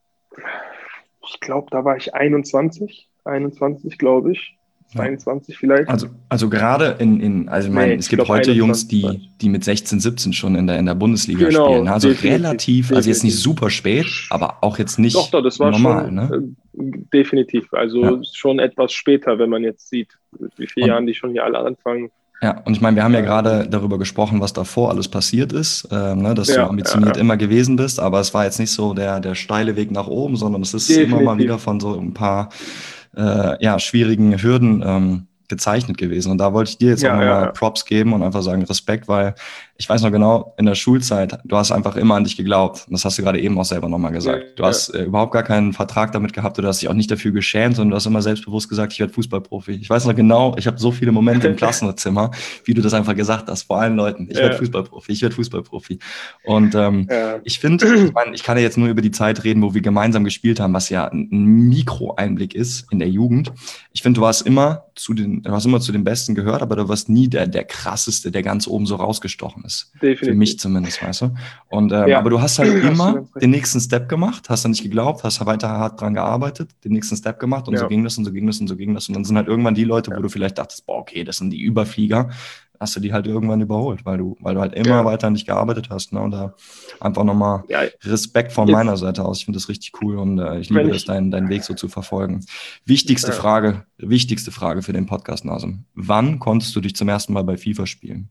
Ich glaube, da war ich einundzwanzig, einundzwanzig glaube ich, Ja. zweiundzwanzig vielleicht. Also, also gerade in, in, also ich meine, Nee, es ich gibt glaube heute Jungs, einundzwanzig war die, ich. die mit sechzehn, siebzehn schon in der, in der Bundesliga spielen. Genau, Ne? Also definitiv, relativ, also jetzt nicht definitiv. super spät, aber auch jetzt Doch, nicht doch, das war normal, schon ne? äh, definitiv. Also Ja. schon etwas später, wenn man jetzt sieht, mit wie vielen Jahren Und die schon hier alle anfangen. ja, und ich meine, wir haben ja gerade Ähm, darüber gesprochen, was davor alles passiert ist, ähm, ne, dass du ja, ja, ambitioniert ja, immer gewesen bist, aber es war jetzt nicht so der, der steile Weg nach oben, sondern es ist immer mal definitiv. wieder von so ein paar äh, ja, schwierigen Hürden ähm, gezeichnet gewesen. Und da wollte ich dir jetzt auch Ja, ja, nochmal ja. Props geben und einfach sagen Respekt, weil ich weiß noch genau, in der Schulzeit, du hast einfach immer an dich geglaubt. Und das hast du gerade eben auch selber nochmal Ja, gesagt. Du ja, hast äh, überhaupt gar keinen Vertrag damit gehabt oder hast dich auch nicht dafür geschämt, sondern du hast immer selbstbewusst gesagt, ich werde Fußballprofi. Ich weiß noch genau, ich habe so viele Momente im Klassenzimmer, wie du das einfach gesagt hast, vor allen Leuten. Ich werde ja, Fußballprofi, ich werde Fußballprofi. Und ähm, ja. ich finde, ich meine, ich kann ja jetzt nur über die Zeit reden, wo wir gemeinsam gespielt haben, was ja ein Mikroeinblick ist in der Jugend. Ich finde, du warst immer zu den, du hast immer zu den Besten gehört, aber du warst nie der, der krasseste, der ganz oben so rausgestochen ist. Für mich Definitiv. zumindest, weißt du. Und ähm, aber Ja, du hast halt hast du immer ganz recht. den nächsten Step gemacht, hast dann nicht geglaubt, hast weiter hart dran gearbeitet, den nächsten Step gemacht und so Ja, ging das und so ging das und so ging das. Und dann sind halt irgendwann die Leute, wo ja, du vielleicht dachtest, boah, okay, das sind die Überflieger, hast du die halt irgendwann überholt, weil du, weil du halt immer ja. weiter an dich gearbeitet hast. Ne? Und da einfach nochmal Ja, Respekt von jetzt, meiner Seite aus. Ich finde das richtig cool und äh, ich liebe wenn das, ich, deinen, deinen Weg so zu verfolgen. Wichtigste ja. Frage, wichtigste Frage für den Podcast, Nazim. Wann konntest du dich zum ersten Mal bei FIFA spielen?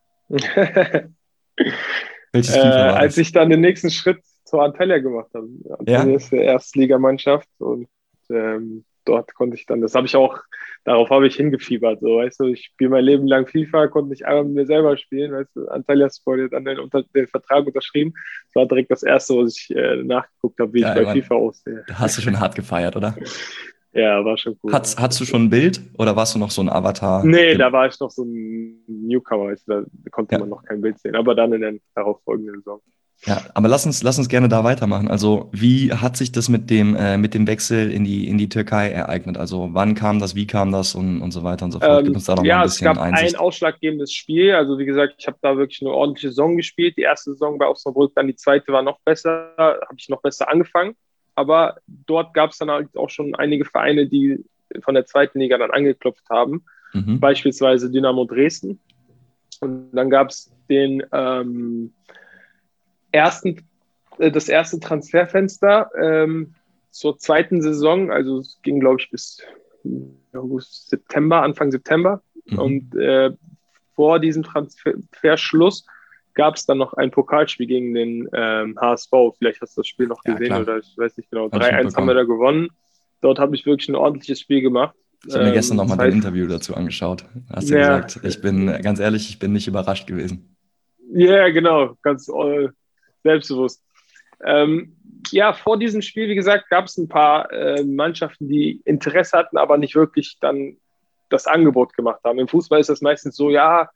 äh, Welches FIFA war als das? ich dann den nächsten Schritt zur Antalya gemacht habe. Antalya Ja? ist eine Erstligamannschaft und ähm, dort konnte ich dann, das habe ich auch, darauf habe ich hingefiebert, so, weißt du, ich spiele mein Leben lang FIFA, konnte nicht einmal mit mir selber spielen, weißt du, Antalya Sport hat dann den, unter, den Vertrag unterschrieben, das war direkt das Erste, was ich äh, nachgeguckt habe, wie ich Geil, bei Mann. FIFA aussehe. Da hast du schon hart gefeiert, oder? Ja, war schon cool. Hat's, War schon hattest du cool. schon ein Bild oder warst du noch so ein Avatar? Nee, Ge- da war ich noch so ein Newcomer, weißt du, da konnte Ja, man noch kein Bild sehen, aber dann in der darauffolgenden Saison. ja, aber lass uns, lass uns gerne da weitermachen. Also, wie hat sich das mit dem, äh, mit dem Wechsel in die, in die Türkei ereignet? Also, wann kam das, wie kam das und, und so weiter und so fort? Gib Ähm, uns da doch mal ein ja, es bisschen gab ein Einsicht. ausschlaggebendes Spiel. Also wie gesagt, ich habe da wirklich eine ordentliche Saison gespielt. Die erste Saison bei Osnabrück, dann die zweite war noch besser, habe ich noch besser angefangen. Aber dort gab es dann halt auch schon einige Vereine, die von der zweiten Liga dann angeklopft haben. Mhm. Beispielsweise Dynamo Dresden. Und dann gab es den ähm, ersten, äh, das erste Transferfenster. Ähm, zur zweiten Saison, also es ging, glaube ich, bis August, September, Anfang September. Mhm. Und äh, vor diesem Transferschluss gab es dann noch ein Pokalspiel gegen den ähm, H S V. Vielleicht hast du das Spiel noch gesehen, ja, oder ich weiß nicht genau. drei eins haben wir da gewonnen. Dort habe ich wirklich ein ordentliches Spiel gemacht. Ich habe mir ähm, gestern nochmal dein Interview dazu angeschaut. Hast du ja gesagt, ich bin, ganz ehrlich, ich bin nicht überrascht gewesen. Ja, yeah, genau, ganz äh, selbstbewusst. Ähm, ja, vor diesem Spiel, wie gesagt, gab es ein paar äh, Mannschaften, die Interesse hatten, aber nicht wirklich dann das Angebot gemacht haben. Im Fußball ist das meistens so, ja,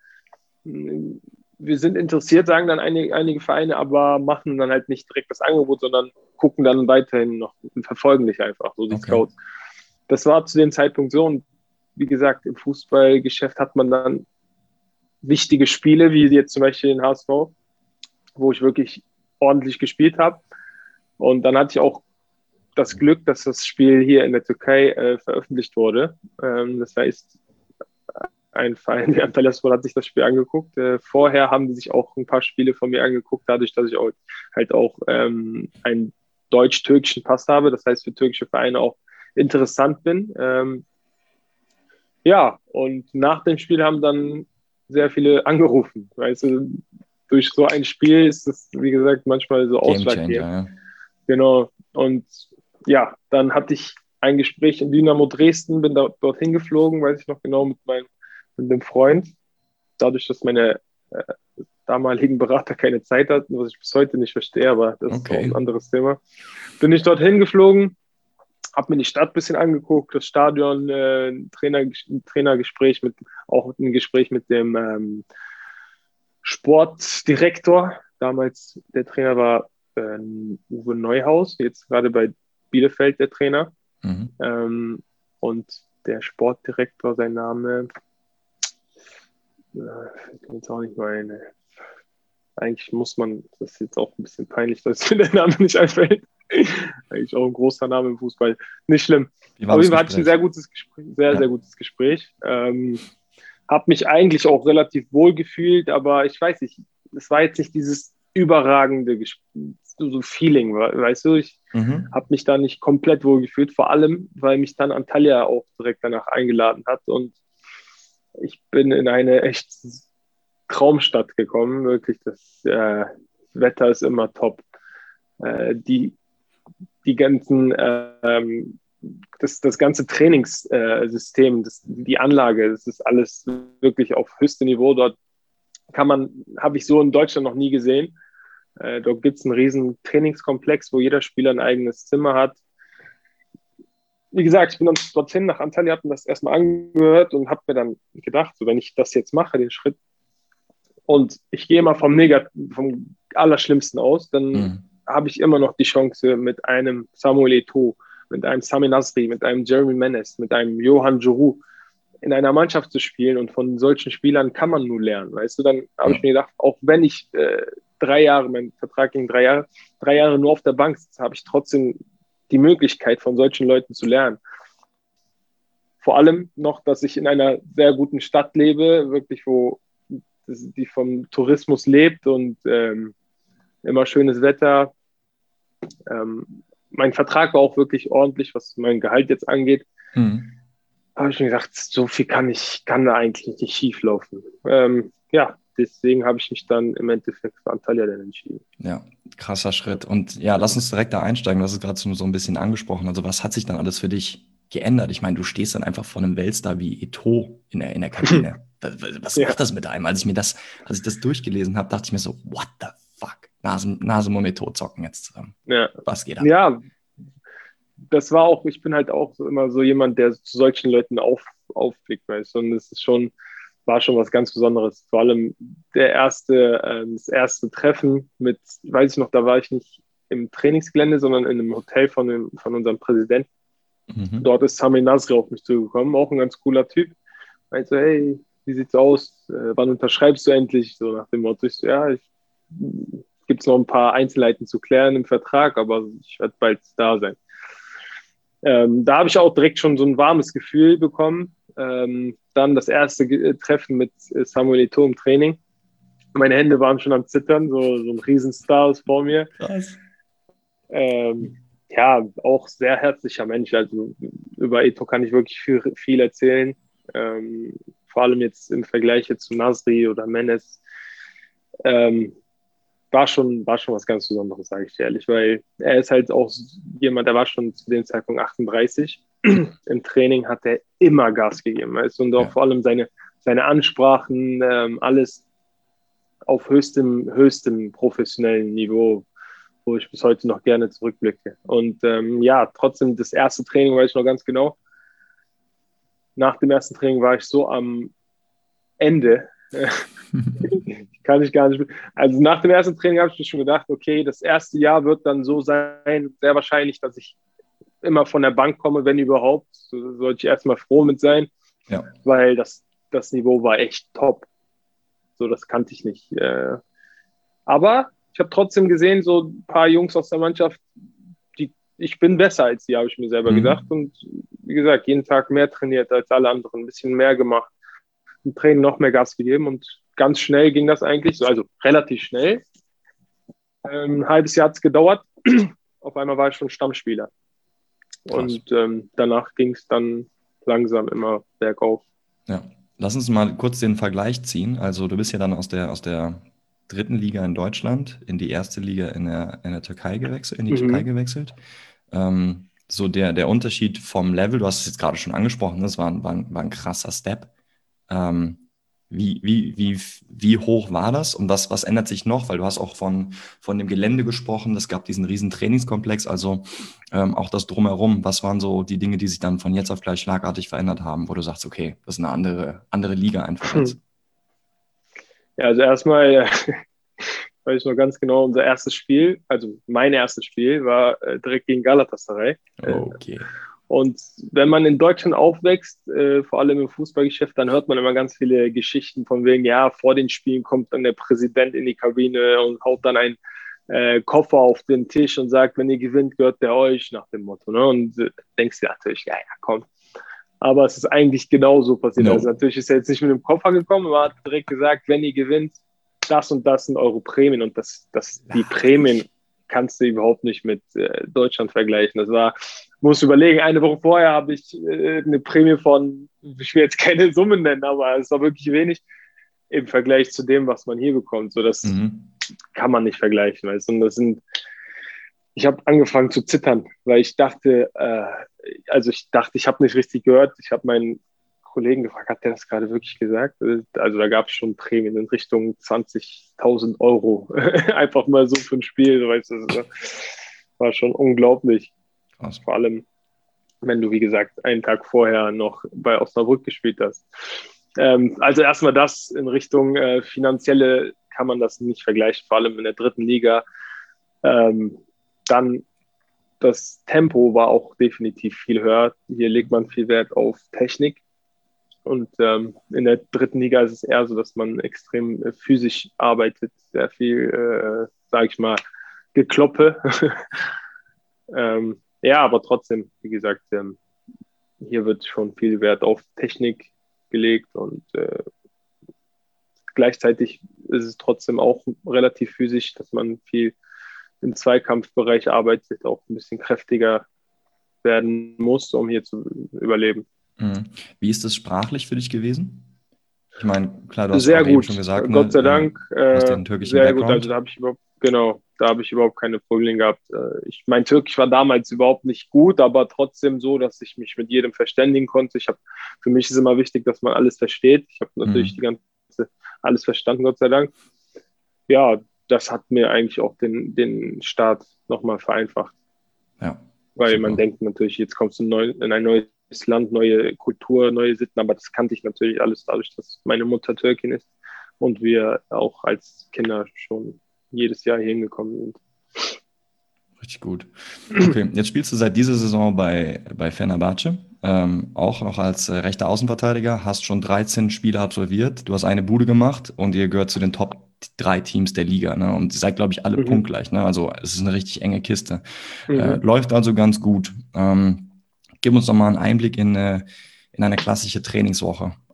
wir sind interessiert, sagen dann einige, einige Vereine, aber machen dann halt nicht direkt das Angebot, sondern gucken dann weiterhin noch und verfolgen dich einfach, so die okay. Scouts. Das war zu dem Zeitpunkt so, und wie gesagt, im Fußballgeschäft hat man dann wichtige Spiele, wie jetzt zum Beispiel den H S V, wo ich wirklich ordentlich gespielt habe. Und dann hatte ich auch das Glück, dass das Spiel hier in der Türkei äh, veröffentlicht wurde. Ähm, das heißt, ein Verein, der Antalyaspor, hat sich das Spiel angeguckt. Äh, vorher haben die sich auch ein paar Spiele von mir angeguckt, dadurch, dass ich auch, halt auch ähm, einen deutsch-türkischen Pass habe. Das heißt, für türkische Vereine auch interessant bin. Ähm, ja, und nach dem Spiel haben dann sehr viele angerufen. Weißt du, durch so ein Spiel ist das, wie gesagt, manchmal so ausschlaggebend. Ja. Genau. Und ja, dann hatte ich ein Gespräch in Dynamo Dresden, bin da, dorthin geflogen, weiß ich noch genau, mit meinem mit einem Freund. Dadurch, dass meine äh, damaligen Berater keine Zeit hatten, was ich bis heute nicht verstehe, aber das okay. ist auch ein anderes Thema. Bin ich dorthin geflogen, habe mir die Stadt ein bisschen angeguckt, das Stadion, äh, ein, Trainer, ein Trainergespräch, mit, auch ein Gespräch mit dem ähm, Sportdirektor. Damals der Trainer war äh, Uwe Neuhaus, jetzt gerade bei Bielefeld der Trainer. Mhm. Ähm, und der Sportdirektor, sein Name, äh, ich kann jetzt auch nicht mal eine. Eigentlich muss man, das ist jetzt auch ein bisschen peinlich, dass mir der Name nicht einfällt. Eigentlich auch ein großer Name im Fußball. Nicht schlimm. Auf jeden Fall hatte ich ein sehr gutes Gespräch, sehr, ja. sehr gutes Gespräch. Ähm, habe mich eigentlich auch relativ wohl gefühlt, aber ich weiß nicht, es war jetzt nicht dieses überragende Gespräch, so Feeling, weißt du, ich mhm. habe mich da nicht komplett wohl gefühlt, vor allem, weil mich dann Antalya auch direkt danach eingeladen hat, und ich bin in eine echt Traumstadt gekommen, wirklich, das äh, Wetter ist immer top, äh, die, die ganzen, äh, das, das ganze Trainingssystem, das, die Anlage, das ist alles wirklich auf höchstem Niveau, dort kann man, habe ich so in Deutschland noch nie gesehen. Äh, dort gibt es einen riesen Trainingskomplex, wo jeder Spieler ein eigenes Zimmer hat. Wie gesagt, ich bin dann dorthin nach Antalya, habe mir das erstmal angehört und habe mir dann gedacht, so, wenn ich das jetzt mache, den Schritt, und ich gehe mal vom Negat- vom Allerschlimmsten aus, dann mhm. habe ich immer noch die Chance, mit einem Samuel Eto'o, mit einem Sami Nasri, mit einem Jeremy Menes, mit einem Johan Djourou in einer Mannschaft zu spielen, und von solchen Spielern kann man nur lernen, weißt du, dann habe ja. ich mir gedacht, auch wenn ich äh, drei Jahre, mein Vertrag ging drei Jahre, drei Jahre nur auf der Bank sitze, habe ich trotzdem die Möglichkeit, von solchen Leuten zu lernen. Vor allem noch, dass ich in einer sehr guten Stadt lebe, wirklich, wo die vom Tourismus lebt und ähm, immer schönes Wetter. Ähm, mein Vertrag war auch wirklich ordentlich, was mein Gehalt jetzt angeht. Mhm. Habe ich mir gedacht, so viel kann ich, kann da eigentlich nicht schief laufen. Ähm, ja, deswegen habe ich mich dann im Endeffekt für Antalya dann entschieden. Ja, krasser Schritt. Und ja, lass uns direkt da einsteigen. Du hast es gerade so, so ein bisschen angesprochen. Also was hat sich dann alles für dich geändert? Ich meine, du stehst dann einfach vor einem Weltstar wie Eto'o in der, in der Kabine. Was, was ja. macht das mit einem? Als ich mir das, als ich das durchgelesen habe, dachte ich mir so, what the fuck? Nasen, Nasemund und Eto'o zocken jetzt zusammen. Ja. Was geht ab? Ja, das war auch, ich bin halt auch so immer so jemand, der zu solchen Leuten auf, aufblickt, weißt du, und es ist schon, war schon was ganz Besonderes. Vor allem der erste, äh, das erste Treffen mit, weiß ich noch, da war ich nicht im Trainingsgelände, sondern in einem Hotel von, dem, von unserem Präsidenten. Mhm. Dort ist Sami Nasri auf mich zugekommen, auch ein ganz cooler Typ. Meinte so, hey, wie sieht's aus? Äh, wann unterschreibst du endlich? So nach dem Motto, ich so, ja, ich, gibt's noch ein paar Einzelheiten zu klären im Vertrag, aber ich werde bald da sein. Ähm, da habe ich auch direkt schon so ein warmes Gefühl bekommen. Ähm, dann das erste Ge- Treffen mit Samuel Eto'o im Training. Meine Hände waren schon am Zittern, so, so ein Riesenstar ist vor mir. Krass. Ähm, ja, auch sehr herzlicher Mensch. Also über Eto kann ich wirklich viel, viel erzählen. Ähm, vor allem jetzt im Vergleich jetzt zu Nasri oder Menes. Ähm, war schon, war schon was ganz Besonderes, sage ich dir ehrlich, weil er ist halt auch jemand, der war schon zu dem Zeitpunkt achtunddreißig. Im Training hat er immer Gas gegeben. Weißt? Und auch Ja. vor allem seine, seine Ansprachen, ähm, alles auf höchstem, höchstem professionellen Niveau, wo ich bis heute noch gerne zurückblicke. Und ähm, ja, trotzdem, das erste Training weiß ich noch ganz genau. Nach dem ersten Training war ich so am Ende. Kann ich gar nicht. Also nach dem ersten Training habe ich mir schon gedacht, okay, das erste Jahr wird dann so sein, sehr wahrscheinlich, dass ich immer von der Bank komme, wenn überhaupt. So sollte ich erstmal froh mit sein, Ja. weil das, das Niveau war echt top. So, das kannte ich nicht. Äh, aber ich habe trotzdem gesehen, so ein paar Jungs aus der Mannschaft, die, ich bin besser als die, habe ich mir selber Mhm. gedacht. Und wie gesagt, jeden Tag mehr trainiert als alle anderen, ein bisschen mehr gemacht, im Training noch mehr Gas gegeben und ganz schnell ging das eigentlich, so, also relativ schnell. Ähm, ein halbes Jahr hat es gedauert. Auf einmal war ich schon Stammspieler. Krass. Und ähm, danach ging es dann langsam immer bergauf. Ja. Lass uns mal kurz den Vergleich ziehen. Also du bist ja dann aus der, aus der dritten Liga in Deutschland in die erste Liga in der, in der Türkei gewechselt, in die Türkei Mhm. gewechselt. Ähm, so der, der Unterschied vom Level, du hast es jetzt gerade schon angesprochen, das war, ein- war, ein- war ein krasser Step. Ähm, wie, wie, wie, wie hoch war das und was, was ändert sich noch? Weil du hast auch von, von dem Gelände gesprochen, es gab diesen riesen Trainingskomplex, also ähm, auch das Drumherum. Was waren so die Dinge, die sich dann von jetzt auf gleich schlagartig verändert haben, wo du sagst, okay, das ist eine andere, andere Liga einfach jetzt? Ja, also erstmal, äh, weiß ich noch ganz genau, unser erstes Spiel, also mein erstes Spiel, war äh, direkt gegen Galatasaray. Äh, Okay. Und wenn man in Deutschland aufwächst, äh, vor allem im Fußballgeschäft, dann hört man immer ganz viele Geschichten von wegen, ja, vor den Spielen kommt dann der Präsident in die Kabine und haut dann einen äh, Koffer auf den Tisch und sagt, wenn ihr gewinnt, gehört der euch, nach dem Motto. Ne? Und äh, denkst dir natürlich, ja, ja, komm. Aber es ist eigentlich genauso passiert. Also No. natürlich ist er jetzt nicht mit dem Koffer gekommen, aber hat direkt gesagt, wenn ihr gewinnt, das und das sind eure Prämien. Und das, das, die Prämien kannst du überhaupt nicht mit äh, Deutschland vergleichen. Das war, muss überlegen, eine Woche vorher habe ich äh, eine Prämie von, ich will jetzt keine Summen nennen, aber es war wirklich wenig im Vergleich zu dem, was man hier bekommt. So, das Mhm. kann man nicht vergleichen. Weißt? Und das sind, ich habe angefangen zu zittern, weil ich dachte, äh, also ich dachte, ich habe nicht richtig gehört. Ich habe meinen Kollegen gefragt, hat der das gerade wirklich gesagt? Also da gab es schon Prämien in Richtung zwanzigtausend Euro. Einfach mal so für ein Spiel, weißt du, das war schon unglaublich. Krass. Vor allem, wenn du, wie gesagt, einen Tag vorher noch bei Osnabrück gespielt hast. Ähm, also erstmal das in Richtung äh, finanzielle kann man das nicht vergleichen, vor allem in der dritten Liga. Ähm, dann das Tempo war auch definitiv viel höher. Hier legt man viel Wert auf Technik. Und ähm, in der dritten Liga ist es eher so, dass man extrem äh, physisch arbeitet, sehr viel, äh, sage ich mal, Gekloppe. ähm, ja, aber trotzdem, wie gesagt, ähm, hier wird schon viel Wert auf Technik gelegt und äh, gleichzeitig ist es trotzdem auch relativ physisch, dass man viel im Zweikampfbereich arbeitet, auch ein bisschen kräftiger werden muss, um hier zu überleben. Mhm. Wie ist das sprachlich für dich gewesen? Ich meine, klar, du hast Sehr auch eben schon gut, gesagt, Gott sei ne, Dank, äh, du hast äh, den türkischen sehr gut. Also Background. da habe ich überhaupt, genau, da habe ich überhaupt keine Probleme gehabt. Äh, ich, mein Türkisch war damals überhaupt nicht gut, aber trotzdem so, dass ich mich mit jedem verständigen konnte. Ich habe, für mich ist immer wichtig, dass man alles versteht. Ich habe natürlich Mhm. die ganze, alles verstanden, Gott sei Dank. Ja, das hat mir eigentlich auch den, den Start nochmal vereinfacht. Ja, Weil man super. denkt natürlich, jetzt kommst du neu, in ein neues Land, neue Kultur, neue Sitten, aber das kannte ich natürlich alles dadurch, dass meine Mutter Türkin ist und wir auch als Kinder schon jedes Jahr hier hingekommen sind. Richtig gut. Okay, jetzt spielst du seit dieser Saison bei, bei Fenerbahce, ähm, auch noch als äh, rechter Außenverteidiger, hast schon dreizehn Spiele absolviert, du hast eine Bude gemacht und ihr gehört zu den Top drei Teams der Liga, ne? Und ihr seid, glaube ich, alle Mhm. punktgleich, ne? Also es ist eine richtig enge Kiste. Äh, Mhm. läuft also ganz gut. Ähm, gib uns doch mal einen Einblick in, äh, in eine klassische Trainingswoche.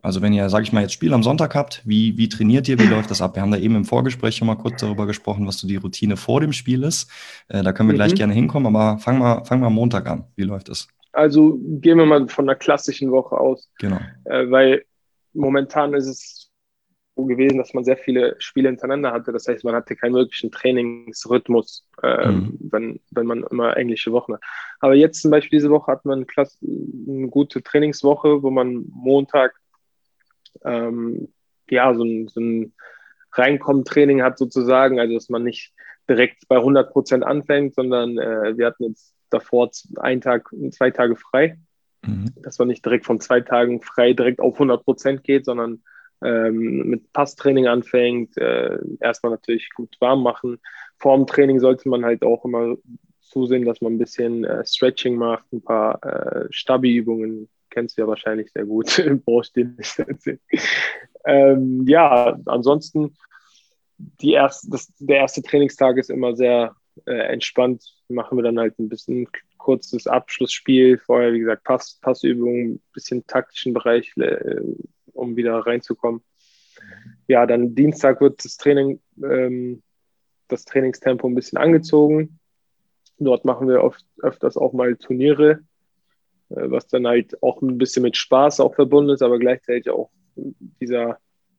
Also wenn ihr, sag ich mal, jetzt Spiel am Sonntag habt, wie, wie trainiert ihr, wie läuft das ab? Wir haben da eben im Vorgespräch schon mal kurz darüber gesprochen, was so die Routine vor dem Spiel ist. Äh, da können wir gleich Mhm. gerne hinkommen, aber fang mal, fang mal am Montag an. Wie läuft es? Also gehen wir mal von einer klassischen Woche aus, Genau. äh, weil momentan ist es so gewesen, dass man sehr viele Spiele hintereinander hatte. Das heißt, man hatte keinen wirklichen Trainingsrhythmus, ähm, Mhm. wenn, wenn man immer englische Wochen hat. Aber jetzt zum Beispiel diese Woche hat man eine, Klasse, eine gute Trainingswoche, wo man Montag ähm, ja so ein, so ein Reinkommen-Training hat sozusagen, also dass man nicht direkt bei hundert Prozent anfängt, sondern äh, wir hatten jetzt davor einen Tag, zwei Tage frei, Mhm. dass man nicht direkt von zwei Tagen frei direkt auf hundert Prozent geht, sondern ähm, mit Passtraining anfängt, äh, erstmal natürlich gut warm machen. Vor dem Training sollte man halt auch immer zusehen, dass man ein bisschen äh, Stretching macht, ein paar äh, Stabi-Übungen, kennst du ja wahrscheinlich sehr gut, brauchst du dir nicht erzählen. Ähm, ja, ansonsten die erste, das, der erste Trainingstag ist immer sehr äh, entspannt. Machen wir dann halt ein bisschen kurzes Abschlussspiel. Vorher, wie gesagt, Pass, Passübungen, ein bisschen taktischen Bereich, äh, um wieder reinzukommen. Ja, dann Dienstag wird das Training, ähm, das Trainingstempo ein bisschen angezogen. Dort machen wir oft, öfters auch mal Turniere, äh, was dann halt auch ein bisschen mit Spaß auch verbunden ist, aber gleichzeitig auch dieser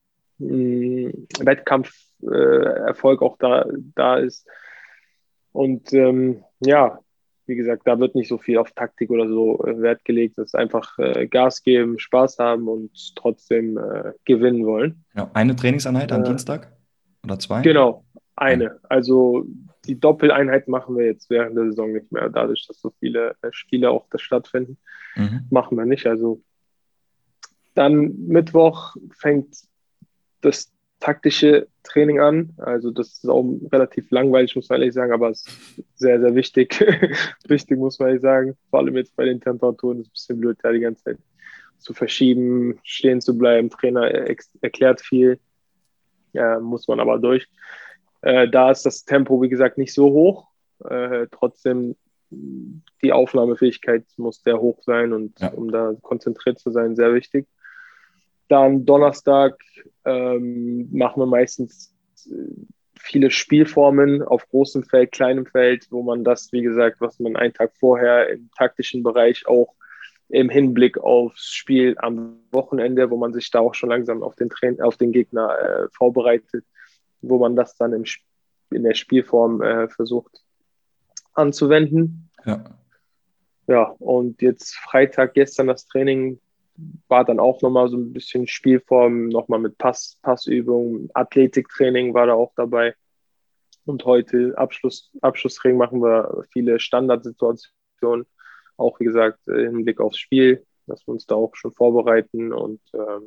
Wettkampferfolg äh, auch da, da ist. Und ähm, ja, wie gesagt, da wird nicht so viel auf Taktik oder so äh, Wert gelegt. Es ist einfach äh, Gas geben, Spaß haben und trotzdem äh, gewinnen wollen. Ja, eine Trainingseinheit am Äh, Dienstag oder zwei? genau, Eine. eine. Also die Doppeleinheit machen wir jetzt während der Saison nicht mehr, dadurch, dass so viele äh, Spiele auch da stattfinden. Mhm. Machen wir nicht. Also dann Mittwoch fängt das taktische Training an. Also das ist auch relativ langweilig, muss man ehrlich sagen, aber es ist sehr, sehr wichtig. Wichtig, muss man ehrlich sagen. Vor allem jetzt bei den Temperaturen ist es ein bisschen blöd, da die ganze Zeit zu verschieben, stehen zu bleiben. Trainer erklärt viel, äh, muss man aber durch. Äh, da ist das Tempo, wie gesagt, nicht so hoch. Äh, trotzdem, die Aufnahmefähigkeit muss sehr hoch sein und Ja. um da konzentriert zu sein, sehr wichtig. Dann Donnerstag ähm, machen wir meistens viele Spielformen auf großem Feld, kleinem Feld, wo man das, wie gesagt, was man einen Tag vorher im taktischen Bereich auch im Hinblick aufs Spiel am Wochenende, wo man sich da auch schon langsam auf den, Train auf den Gegner äh, vorbereitet, wo man das dann im, in der Spielform äh, versucht anzuwenden. Ja. Ja, und jetzt Freitag, gestern das Training war dann auch nochmal so ein bisschen Spielform, nochmal mit Pass, Passübungen, Athletiktraining war da auch dabei. Und heute Abschluss, Abschlusstraining machen wir viele Standardsituationen, auch wie gesagt im Hinblick aufs Spiel, dass wir uns da auch schon vorbereiten und ähm,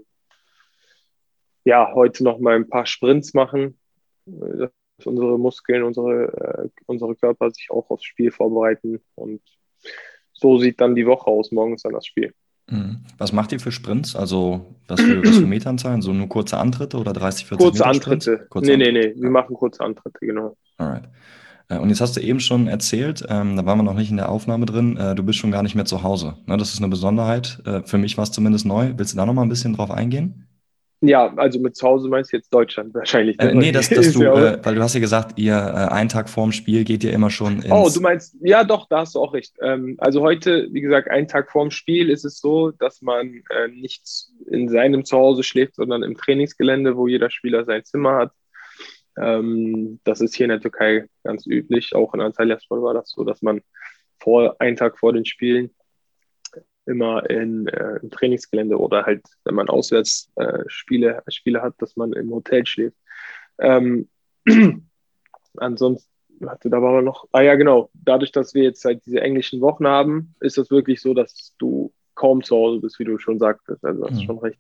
ja, heute nochmal ein paar Sprints machen, dass unsere Muskeln, unsere, äh, unsere Körper sich auch aufs Spiel vorbereiten und so sieht dann die Woche aus, morgens dann das Spiel. Mhm. Was macht ihr für Sprints? Also was für, was für Meteranzahlen? So nur kurze Antritte oder dreißig, vierzig Kurze Meter Sprints? Antritte. Kurze Nee, nee, Antritte. nee, wir Ja. machen kurze Antritte, genau. Alright. Äh, Und jetzt hast du eben schon erzählt, ähm, da waren wir noch nicht in der Aufnahme drin, äh, du bist schon gar nicht mehr zu Hause. Ne, das ist eine Besonderheit. Äh, für mich war es zumindest neu. Willst du da noch mal ein bisschen drauf eingehen? Ja, also mit zu Hause meinst du jetzt Deutschland wahrscheinlich, Äh, ne? nee, Weil dass, dass ist du, ja auch, äh, weil du hast ja gesagt, ihr äh, einen Tag vorm Spiel geht ihr immer schon oh, du ins. meinst, ja doch, da hast du auch recht. Ähm, also heute, wie gesagt, einen Tag vorm Spiel ist es so, dass man äh, nicht in seinem Zuhause schläft, sondern im Trainingsgelände, wo jeder Spieler sein Zimmer hat. Ähm, das ist hier in der Türkei ganz üblich. Auch in Antalyaspor war das so, dass man vor, einen Tag vor den Spielen immer in, äh, im Trainingsgelände oder halt, wenn man auswärts äh, Spiele, Spiele hat, dass man im Hotel schläft. Ähm, ansonsten, warte, da war aber noch, ah ja, genau, dadurch, dass wir jetzt halt diese englischen Wochen haben, ist das wirklich so, dass du kaum zu Hause bist, wie du schon sagtest. Also hast Hm. schon recht.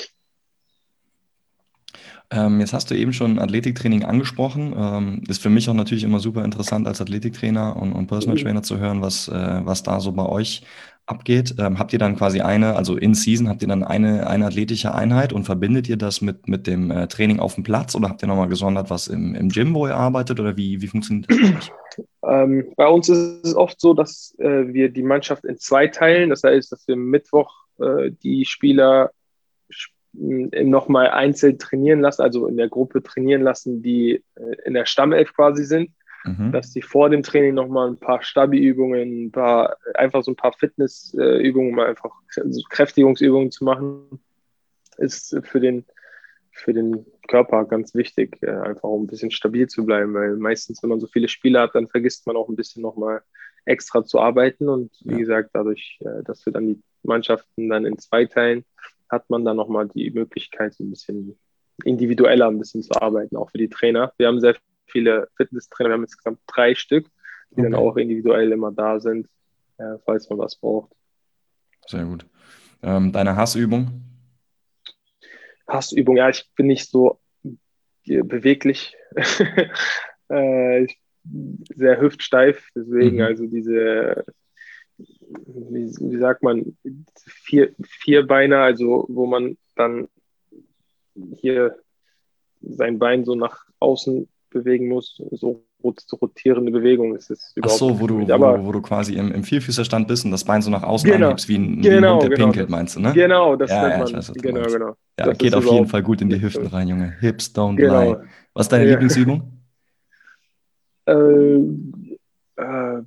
Ähm, jetzt hast du eben schon Athletiktraining angesprochen. Ähm, ist für mich auch natürlich immer super interessant, als Athletiktrainer und, und Personal Trainer zu hören, was, äh, was da so bei euch abgeht. Ähm, habt ihr dann quasi eine, also in Season, habt ihr dann eine, eine athletische Einheit und verbindet ihr das mit, mit dem äh, Training auf dem Platz oder habt ihr nochmal gesondert was im, im Gym, wo ihr arbeitet oder wie, wie funktioniert das bei euch? Ähm, bei uns ist es oft so, dass äh, wir die Mannschaft in zwei teilen. Das heißt, dass wir Mittwoch äh, die Spieler nochmal einzeln trainieren lassen, also in der Gruppe trainieren lassen, die in der Stammelf quasi sind, mhm. dass die vor dem Training nochmal ein paar Stabi-Übungen, ein paar, einfach so ein paar Fitnessübungen, mal einfach Kräftigungsübungen zu machen, ist für den, für den Körper ganz wichtig, einfach um ein bisschen stabil zu bleiben, weil meistens, wenn man so viele Spiele hat, dann vergisst man auch ein bisschen nochmal extra zu arbeiten und wie ja. gesagt, dadurch, dass wir dann die Mannschaften dann in zwei teilen, hat man dann nochmal die Möglichkeit, so ein bisschen individueller ein bisschen zu arbeiten, auch für die Trainer. Wir haben sehr viele Fitnesstrainer, wir haben insgesamt drei Stück, die okay. dann auch individuell immer da sind, äh, falls man was braucht. Sehr gut. Ähm, deine Hassübung? Hassübung, ja, ich bin nicht so beweglich. äh, ich bin sehr hüftsteif, deswegen mhm. also diese, wie, wie sagt man, vier, Vierbeiner, also wo man dann hier sein Bein so nach außen bewegen muss, so rotierende Bewegung ist es überhaupt. Ach so, wo du, wo, du, wo du quasi im, im Vierfüßerstand bist und das Bein so nach außen genau, anhebst, wie ein, genau, wie ein Hund, der genau, pinkelt, das, meinst du, ne? Genau, das ja, nennt ja, man. ich weiß, was du genau, meinst. genau. Ja, das geht auf jeden Fall gut in die Hüften rein, Junge. Hips don't genau. lie. Was ist deine ja. Lieblingsübung? Äh, äh,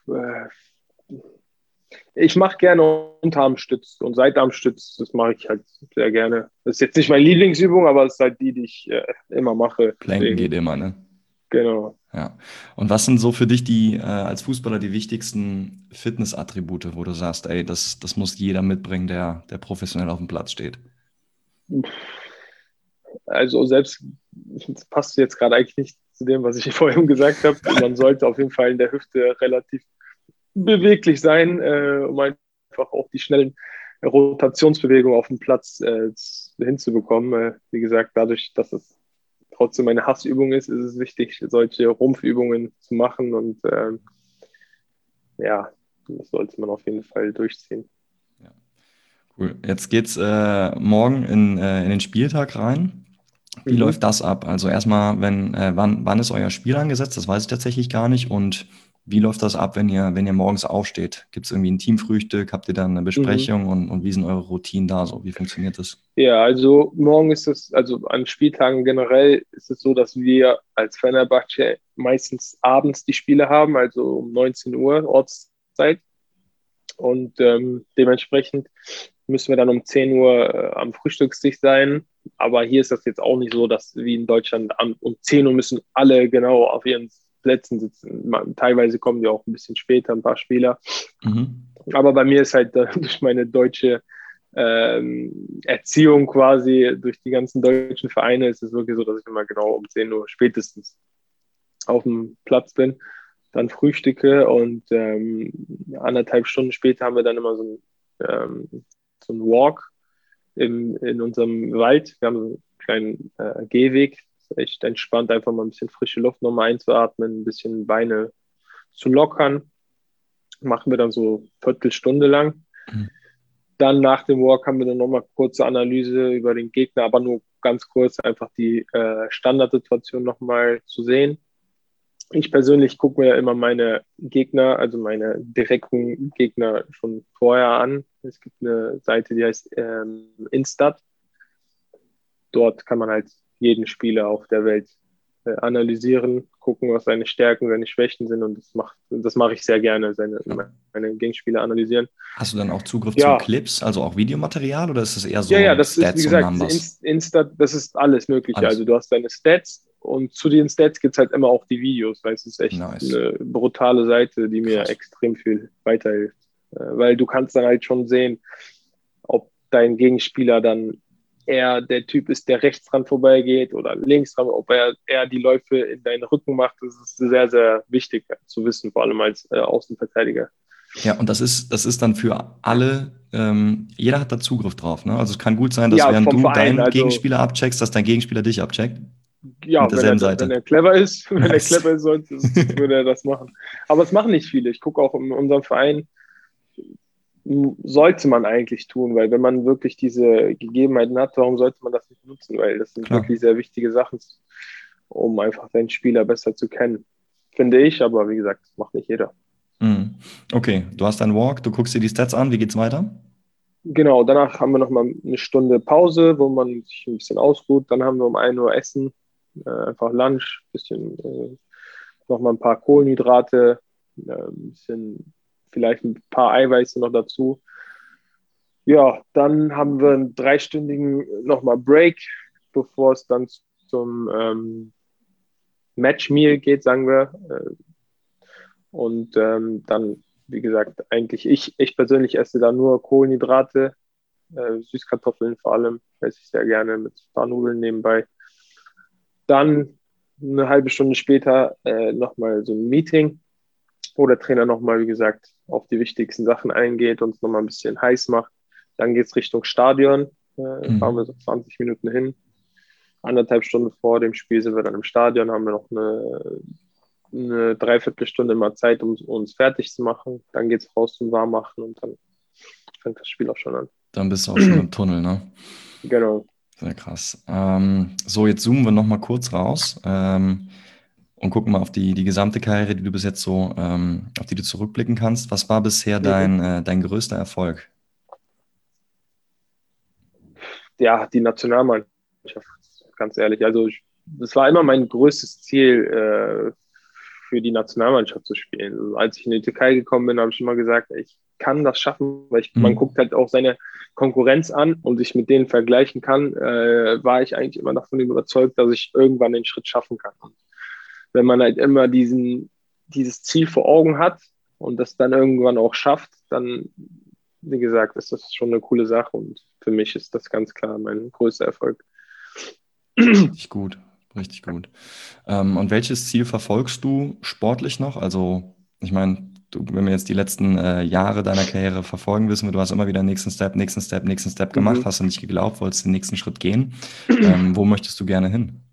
ich mache gerne Unterarmstütz und Seitenarmstütz, das mache ich halt sehr gerne. Das ist jetzt nicht meine Lieblingsübung, aber es ist halt die, die ich äh, immer mache. Planken geht immer, ne? Genau. Ja. Und was sind so für dich die äh, als Fußballer die wichtigsten Fitnessattribute, wo du sagst, ey, das, das muss jeder mitbringen, der, der professionell auf dem Platz steht? Also selbst, das passt jetzt gerade eigentlich nicht zu dem, was ich vorhin gesagt habe. Man sollte auf jeden Fall in der Hüfte relativ beweglich sein, äh, um einfach auch die schnellen Rotationsbewegungen auf dem Platz äh, hinzubekommen. Äh, wie gesagt, dadurch, dass es trotzdem eine Hassübung ist, ist es wichtig, solche Rumpfübungen zu machen und äh, ja, das sollte man auf jeden Fall durchziehen. Ja. Cool. Jetzt geht's äh, morgen in, äh, in den Spieltag rein. Wie mhm. läuft das ab? Also erstmal, wenn, äh, wann, wann ist euer Spiel angesetzt? Das weiß ich tatsächlich gar nicht. Und wie läuft das ab, wenn ihr, wenn ihr morgens aufsteht? Gibt es irgendwie ein Teamfrühstück? Habt ihr dann eine Besprechung? Mhm. Und, und wie sind eure Routinen da so? Wie funktioniert das? Ja, also morgen ist es, also an Spieltagen generell ist es so, dass wir als Fenerbahce meistens abends die Spiele haben, also um neunzehn Uhr Ortszeit. Und ähm, dementsprechend müssen wir dann um zehn Uhr äh, am Frühstückstisch sein. Aber hier ist das jetzt auch nicht so, dass wie in Deutschland am, um zehn Uhr müssen alle genau auf ihren Plätzen sitzen. Man, teilweise kommen die auch ein bisschen später, ein paar Spieler. Mhm. Aber bei mir ist halt äh, durch meine deutsche ähm, Erziehung quasi, durch die ganzen deutschen Vereine, ist es wirklich so, dass ich immer genau um zehn Uhr spätestens auf dem Platz bin, dann frühstücke und ähm, anderthalb Stunden später haben wir dann immer so ein ähm, so ein Walk im, in unserem Wald. Wir haben so einen kleinen äh, Gehweg. Das ist echt entspannt, einfach mal ein bisschen frische Luft nochmal einzuatmen, ein bisschen Beine zu lockern. Machen wir dann so eine Viertelstunde lang. Mhm. Dann nach dem Walk haben wir dann nochmal kurze Analyse über den Gegner, aber nur ganz kurz, einfach die äh, Standardsituation nochmal zu sehen. Ich persönlich gucke mir ja immer meine Gegner, also meine direkten Gegner schon vorher an. Es gibt eine Seite, die heißt ähm, Instat. Dort kann man halt jeden Spieler auf der Welt äh, analysieren, gucken, was seine Stärken, seine Schwächen sind und das macht, das mache ich sehr gerne, seine, meine Gegenspieler analysieren. Hast du dann auch Zugriff ja. zu Clips, also auch Videomaterial oder ist es eher so ja, ja, das Stats ist, wie gesagt, und Numbers? Instat, das ist alles Mögliche. Alles. Also du hast deine Stats. Und zu den Stats gibt es halt immer auch die Videos, weil es ist echt nice. eine brutale Seite, die mir Krass. extrem viel weiterhilft. Weil du kannst dann halt schon sehen, ob dein Gegenspieler dann eher der Typ ist, der rechts dran vorbeigeht oder links dran, ob er eher die Läufe in deinen Rücken macht. Das ist sehr, sehr wichtig zu wissen, vor allem als äh, Außenverteidiger. Ja, und das ist, das ist dann für alle, ähm, jeder hat da Zugriff drauf, ne? Also es kann gut sein, dass ja, während du Verein, deinen also, Gegenspieler abcheckst, dass dein Gegenspieler dich abcheckt. Ja, wenn er, wenn er clever ist, wenn nice. er clever ist, sollte, würde er das machen. Aber es machen nicht viele. Ich gucke auch in unserem Verein, sollte man eigentlich tun, weil wenn man wirklich diese Gegebenheiten hat, warum sollte man das nicht nutzen? Weil das sind Klar. wirklich sehr wichtige Sachen, um einfach seinen Spieler besser zu kennen. Finde ich, aber wie gesagt, das macht nicht jeder. Okay, du hast deinen Walk, du guckst dir die Stats an, wie geht's weiter? Genau, danach haben wir nochmal eine Stunde Pause, wo man sich ein bisschen ausruht. Dann haben wir um ein Uhr Essen, äh, einfach Lunch, bisschen äh, nochmal ein paar Kohlenhydrate, äh, ein bisschen, vielleicht ein paar Eiweiße noch dazu. Ja, dann haben wir einen dreistündigen nochmal Break, bevor es dann zum ähm, Match-Meal geht, sagen wir. Äh, Und ähm, dann, wie gesagt, eigentlich ich, ich persönlich esse da nur Kohlenhydrate, äh, Süßkartoffeln vor allem, esse ich sehr gerne mit ein paar Nudeln nebenbei. Dann eine halbe Stunde später äh, nochmal so ein Meeting, wo der Trainer nochmal, wie gesagt, auf die wichtigsten Sachen eingeht und es nochmal ein bisschen heiß macht. Dann geht es Richtung Stadion, äh, fahren wir Mhm. so zwanzig Minuten hin. Anderthalb Stunden vor dem Spiel sind wir dann im Stadion, haben wir noch eine eine Dreiviertelstunde mal Zeit, um uns fertig zu machen. Dann geht es raus zum Warmmachen und dann fängt das Spiel auch schon an. Dann bist du auch schon im Tunnel, ne? Genau. Sehr krass. Ähm, so, jetzt zoomen wir noch mal kurz raus ähm, und gucken mal auf die, die gesamte Karriere, die du bis jetzt so, ähm, auf die du zurückblicken kannst. Was war bisher Mhm. dein, äh, dein größter Erfolg? Ja, die Nationalmannschaft, ganz ehrlich. Also es war immer mein größtes Ziel, äh, für die Nationalmannschaft zu spielen. Also, als ich in die Türkei gekommen bin, habe ich immer gesagt, ich kann das schaffen, weil ich, man Mhm. guckt halt auch seine Konkurrenz an und sich mit denen vergleichen kann, äh, war ich eigentlich immer davon überzeugt, dass ich irgendwann den Schritt schaffen kann. Und wenn man halt immer diesen, dieses Ziel vor Augen hat und das dann irgendwann auch schafft, dann, wie gesagt, ist das schon eine coole Sache und für mich ist das ganz klar mein größter Erfolg. Richtig gut, richtig gut. Ähm, und welches Ziel verfolgst du sportlich noch? Also, ich meine, du, wenn wir jetzt die letzten äh, Jahre deiner Karriere verfolgen, wissen wir, du hast immer wieder nächsten Step, nächsten Step, nächsten Step gemacht, Mhm. hast du nicht geglaubt, wolltest den nächsten Schritt gehen. Ähm, wo möchtest du gerne hin?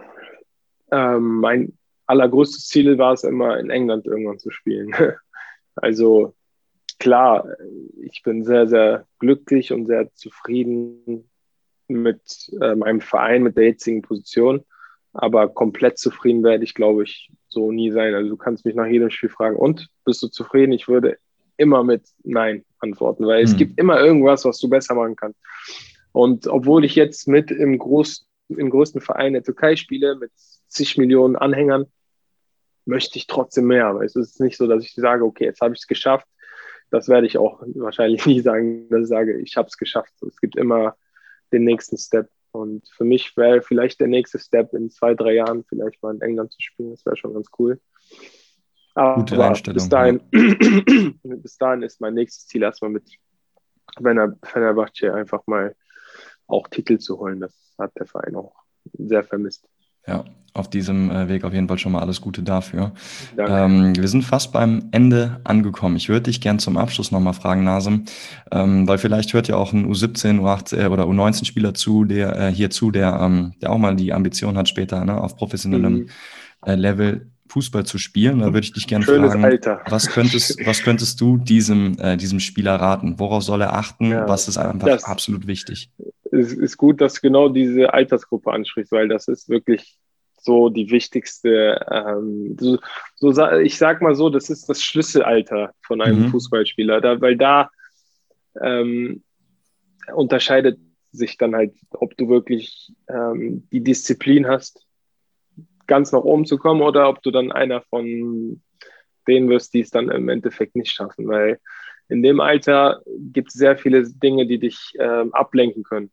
Ähm, mein allergrößtes Ziel war es immer, in England irgendwann zu spielen. Also klar, ich bin sehr, sehr glücklich und sehr zufrieden mit äh, meinem Verein, mit der jetzigen Position. Aber komplett zufrieden werde ich, glaube ich, so nie sein. Also du kannst mich nach jedem Spiel fragen, und bist du zufrieden? Ich würde immer mit Nein antworten, weil es Hm. gibt immer irgendwas, was du besser machen kannst. Und obwohl ich jetzt mit im, Groß, im größten Verein der Türkei spiele, mit zig Millionen Anhängern, möchte ich trotzdem mehr. Aber es ist nicht so, dass ich sage, okay, jetzt habe ich es geschafft. Das werde ich auch wahrscheinlich nie sagen, dass ich sage, ich habe es geschafft. Es gibt immer den nächsten Step. Und für mich wäre vielleicht der nächste Step in zwei, drei Jahren vielleicht mal in England zu spielen. Das wäre schon ganz cool. Gute Aber bis Einstellung, ja. dahin, bis dahin ist mein nächstes Ziel erstmal mit Fenerbahce einfach mal auch Titel zu holen. Das hat der Verein auch sehr vermisst. Ja, auf diesem äh, Weg auf jeden Fall schon mal alles Gute dafür. Danke. Ähm, wir sind fast beim Ende angekommen. Ich würde dich gern zum Abschluss nochmal fragen, Nasim, ähm, weil vielleicht hört ja auch ein U siebzehn, U achtzehn äh, oder U neunzehn-Spieler zu, der äh, hier zu, der, ähm, der auch mal die Ambition hat, später ne, auf professionellem Mhm. äh, Level Fußball zu spielen. Da würde ich dich gern Schönes fragen, Alter. was könntest, was könntest du diesem, äh, diesem Spieler raten? Worauf soll er achten? Ja, Was ist einfach das absolut wichtig? ist, ist gut, dass du genau diese Altersgruppe ansprichst, weil das ist wirklich so die wichtigste, ähm, so, so, sa- ich sag mal so, das ist das Schlüsselalter von einem Mhm. Fußballspieler, da, weil da ähm, unterscheidet sich dann halt, ob du wirklich ähm, die Disziplin hast, ganz nach oben zu kommen oder ob du dann einer von denen wirst, die es dann im Endeffekt nicht schaffen, weil in dem Alter gibt es sehr viele Dinge, die dich ähm, ablenken können.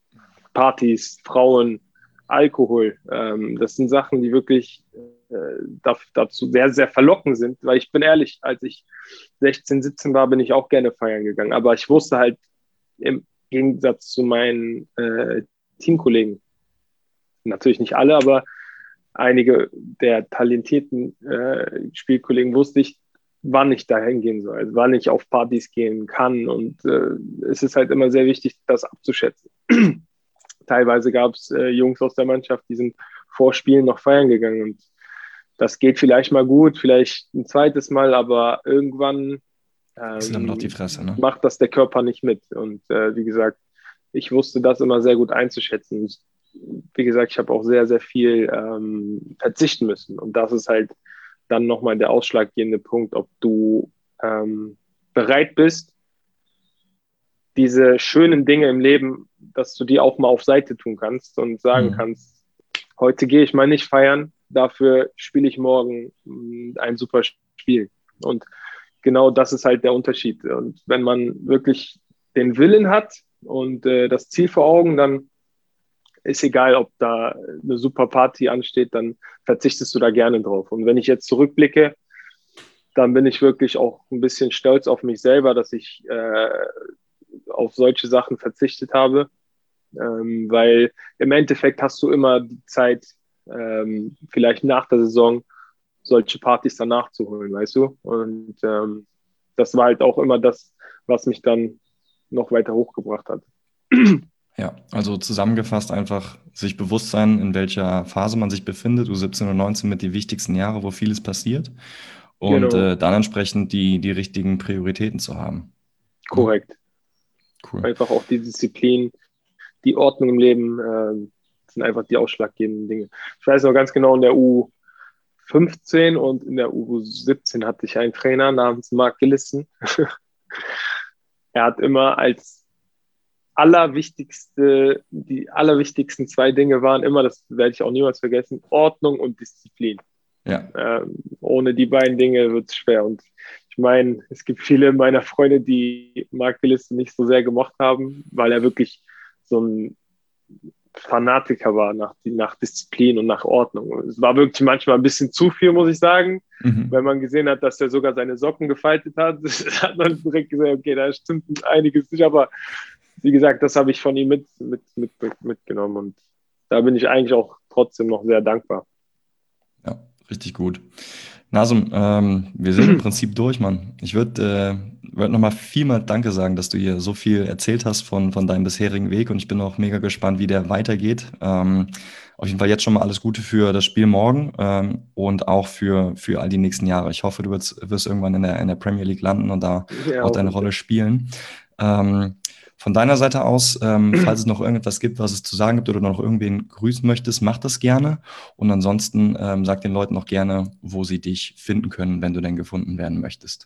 Partys, Frauen, Alkohol. Ähm, das sind Sachen, die wirklich äh, dazu sehr, sehr verlockend sind. Weil ich bin ehrlich, als ich sechzehn, siebzehn war, bin ich auch gerne feiern gegangen. Aber ich wusste halt im Gegensatz zu meinen äh, Teamkollegen, natürlich nicht alle, aber einige der talentierten äh, Spielkollegen wusste ich, wann ich da hingehen soll, also wann ich auf Partys gehen kann. Und äh, es ist halt immer sehr wichtig, das abzuschätzen. Teilweise gab es äh, Jungs aus der Mannschaft, die sind vor Spielen noch feiern gegangen. Und das geht vielleicht mal gut, vielleicht ein zweites Mal, aber irgendwann Wechsel damit auf die ähm, Fresse, ne? macht das der Körper nicht mit. Und äh, wie gesagt, ich wusste das immer sehr gut einzuschätzen. Ich, wie gesagt, ich habe auch sehr, sehr viel ähm, verzichten müssen. Und das ist halt dann nochmal der ausschlaggebende Punkt, ob du ähm, bereit bist, diese schönen Dinge im Leben, dass du die auch mal auf Seite tun kannst und sagen Mhm. kannst, heute gehe ich mal nicht feiern, dafür spiele ich morgen ein super Spiel. Und genau das ist halt der Unterschied. Und wenn man wirklich den Willen hat und äh, das Ziel vor Augen, dann ist egal, ob da eine super Party ansteht, dann verzichtest du da gerne drauf. Und wenn ich jetzt zurückblicke, dann bin ich wirklich auch ein bisschen stolz auf mich selber, dass ich äh, auf solche Sachen verzichtet habe, ähm, weil im Endeffekt hast du immer die Zeit, ähm, vielleicht nach der Saison solche Partys dann nachzuholen, weißt du? Und ähm, das war halt auch immer das, was mich dann noch weiter hochgebracht hat. Ja, also zusammengefasst einfach sich bewusst sein, in welcher Phase man sich befindet. U siebzehn und neunzehn mit die wichtigsten Jahre, wo vieles passiert. Und Genau, äh, dann entsprechend die, die richtigen Prioritäten zu haben. Ne? korrekt. Cool. Einfach auch die Disziplin, die Ordnung im Leben äh, sind einfach die ausschlaggebenden Dinge. Ich weiß noch ganz genau, in der U fünfzehn und in der U siebzehn hatte ich einen Trainer namens Mark Gillissen. Er hat immer als allerwichtigste, die allerwichtigsten zwei Dinge waren immer, das werde ich auch niemals vergessen, Ordnung und Disziplin. Ja. Ähm, ohne die beiden Dinge wird es schwer. Und ich meine, es gibt viele meiner Freunde, die Mark Gillissen nicht so sehr gemocht haben, weil er wirklich so ein Fanatiker war nach, nach Disziplin und nach Ordnung. Es war wirklich manchmal ein bisschen zu viel, muss ich sagen. Mhm. Wenn man gesehen hat, dass er sogar seine Socken gefaltet hat, hat man direkt gesagt, okay, da stimmt einiges nicht. Aber wie gesagt, das habe ich von ihm mit, mit, mit, mitgenommen. Und da bin ich eigentlich auch trotzdem noch sehr dankbar. Ja, richtig gut. Nasum, ähm, wir sind im Prinzip durch, Mann. Ich würde äh, würd nochmal vielmal Danke sagen, dass du hier so viel erzählt hast von, von deinem bisherigen Weg und ich bin auch mega gespannt, wie der weitergeht. Ähm, auf jeden Fall jetzt schon mal alles Gute für das Spiel morgen ähm, und auch für, für all die nächsten Jahre. Ich hoffe, du wirst, wirst irgendwann in der, in der Premier League landen und da Ja, auch deine Rolle spielen. Ähm, Von deiner Seite aus, ähm, falls es noch irgendetwas gibt, was es zu sagen gibt oder du noch irgendwen grüßen möchtest, mach das gerne. Und ansonsten ähm, sag den Leuten noch gerne, wo sie dich finden können, wenn du denn gefunden werden möchtest.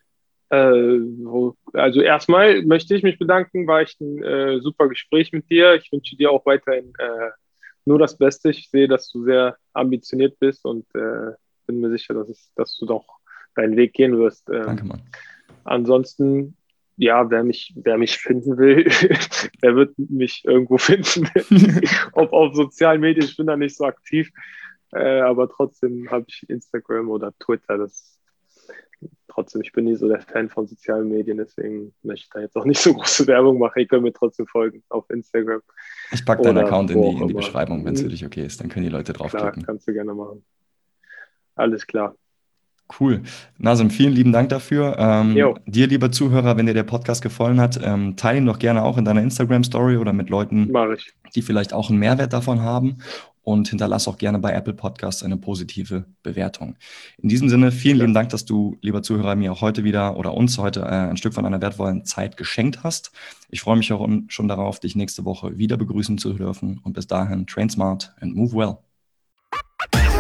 Äh, also erstmal möchte ich mich bedanken, war echt ein äh, super Gespräch mit dir. Ich wünsche dir auch weiterhin äh, nur das Beste. Ich sehe, dass du sehr ambitioniert bist und äh, bin mir sicher, dass, es, dass du doch deinen Weg gehen wirst. Ähm, Danke, Mann. Ansonsten, ja, wer mich, wer mich finden will, der wird mich irgendwo finden. Ob auf sozialen Medien, ich bin da nicht so aktiv, äh, aber trotzdem habe ich Instagram oder Twitter. Das trotzdem, ich bin nie so der Fan von sozialen Medien, deswegen möchte ich da jetzt auch nicht so große Werbung machen. Ihr könnt mir trotzdem folgen auf Instagram. Ich packe deinen Oder Account in wo die, auch in die immer. Beschreibung, wenn es für dich okay ist. Dann können die Leute Klar, draufklicken. kannst du gerne machen. Alles klar. Cool. Nasum, vielen lieben Dank dafür. Ähm, Jo. dir, lieber Zuhörer, wenn dir der Podcast gefallen hat, ähm, teile ihn doch gerne auch in deiner Instagram-Story oder mit Leuten, Mach ich. die vielleicht auch einen Mehrwert davon haben. Und hinterlass auch gerne bei Apple Podcasts eine positive Bewertung. In diesem Sinne, vielen Klar. lieben Dank, dass du, lieber Zuhörer, mir auch heute wieder oder uns heute äh, ein Stück von einer wertvollen Zeit geschenkt hast. Ich freue mich auch schon darauf, dich nächste Woche wieder begrüßen zu dürfen. Und bis dahin, train smart and move well.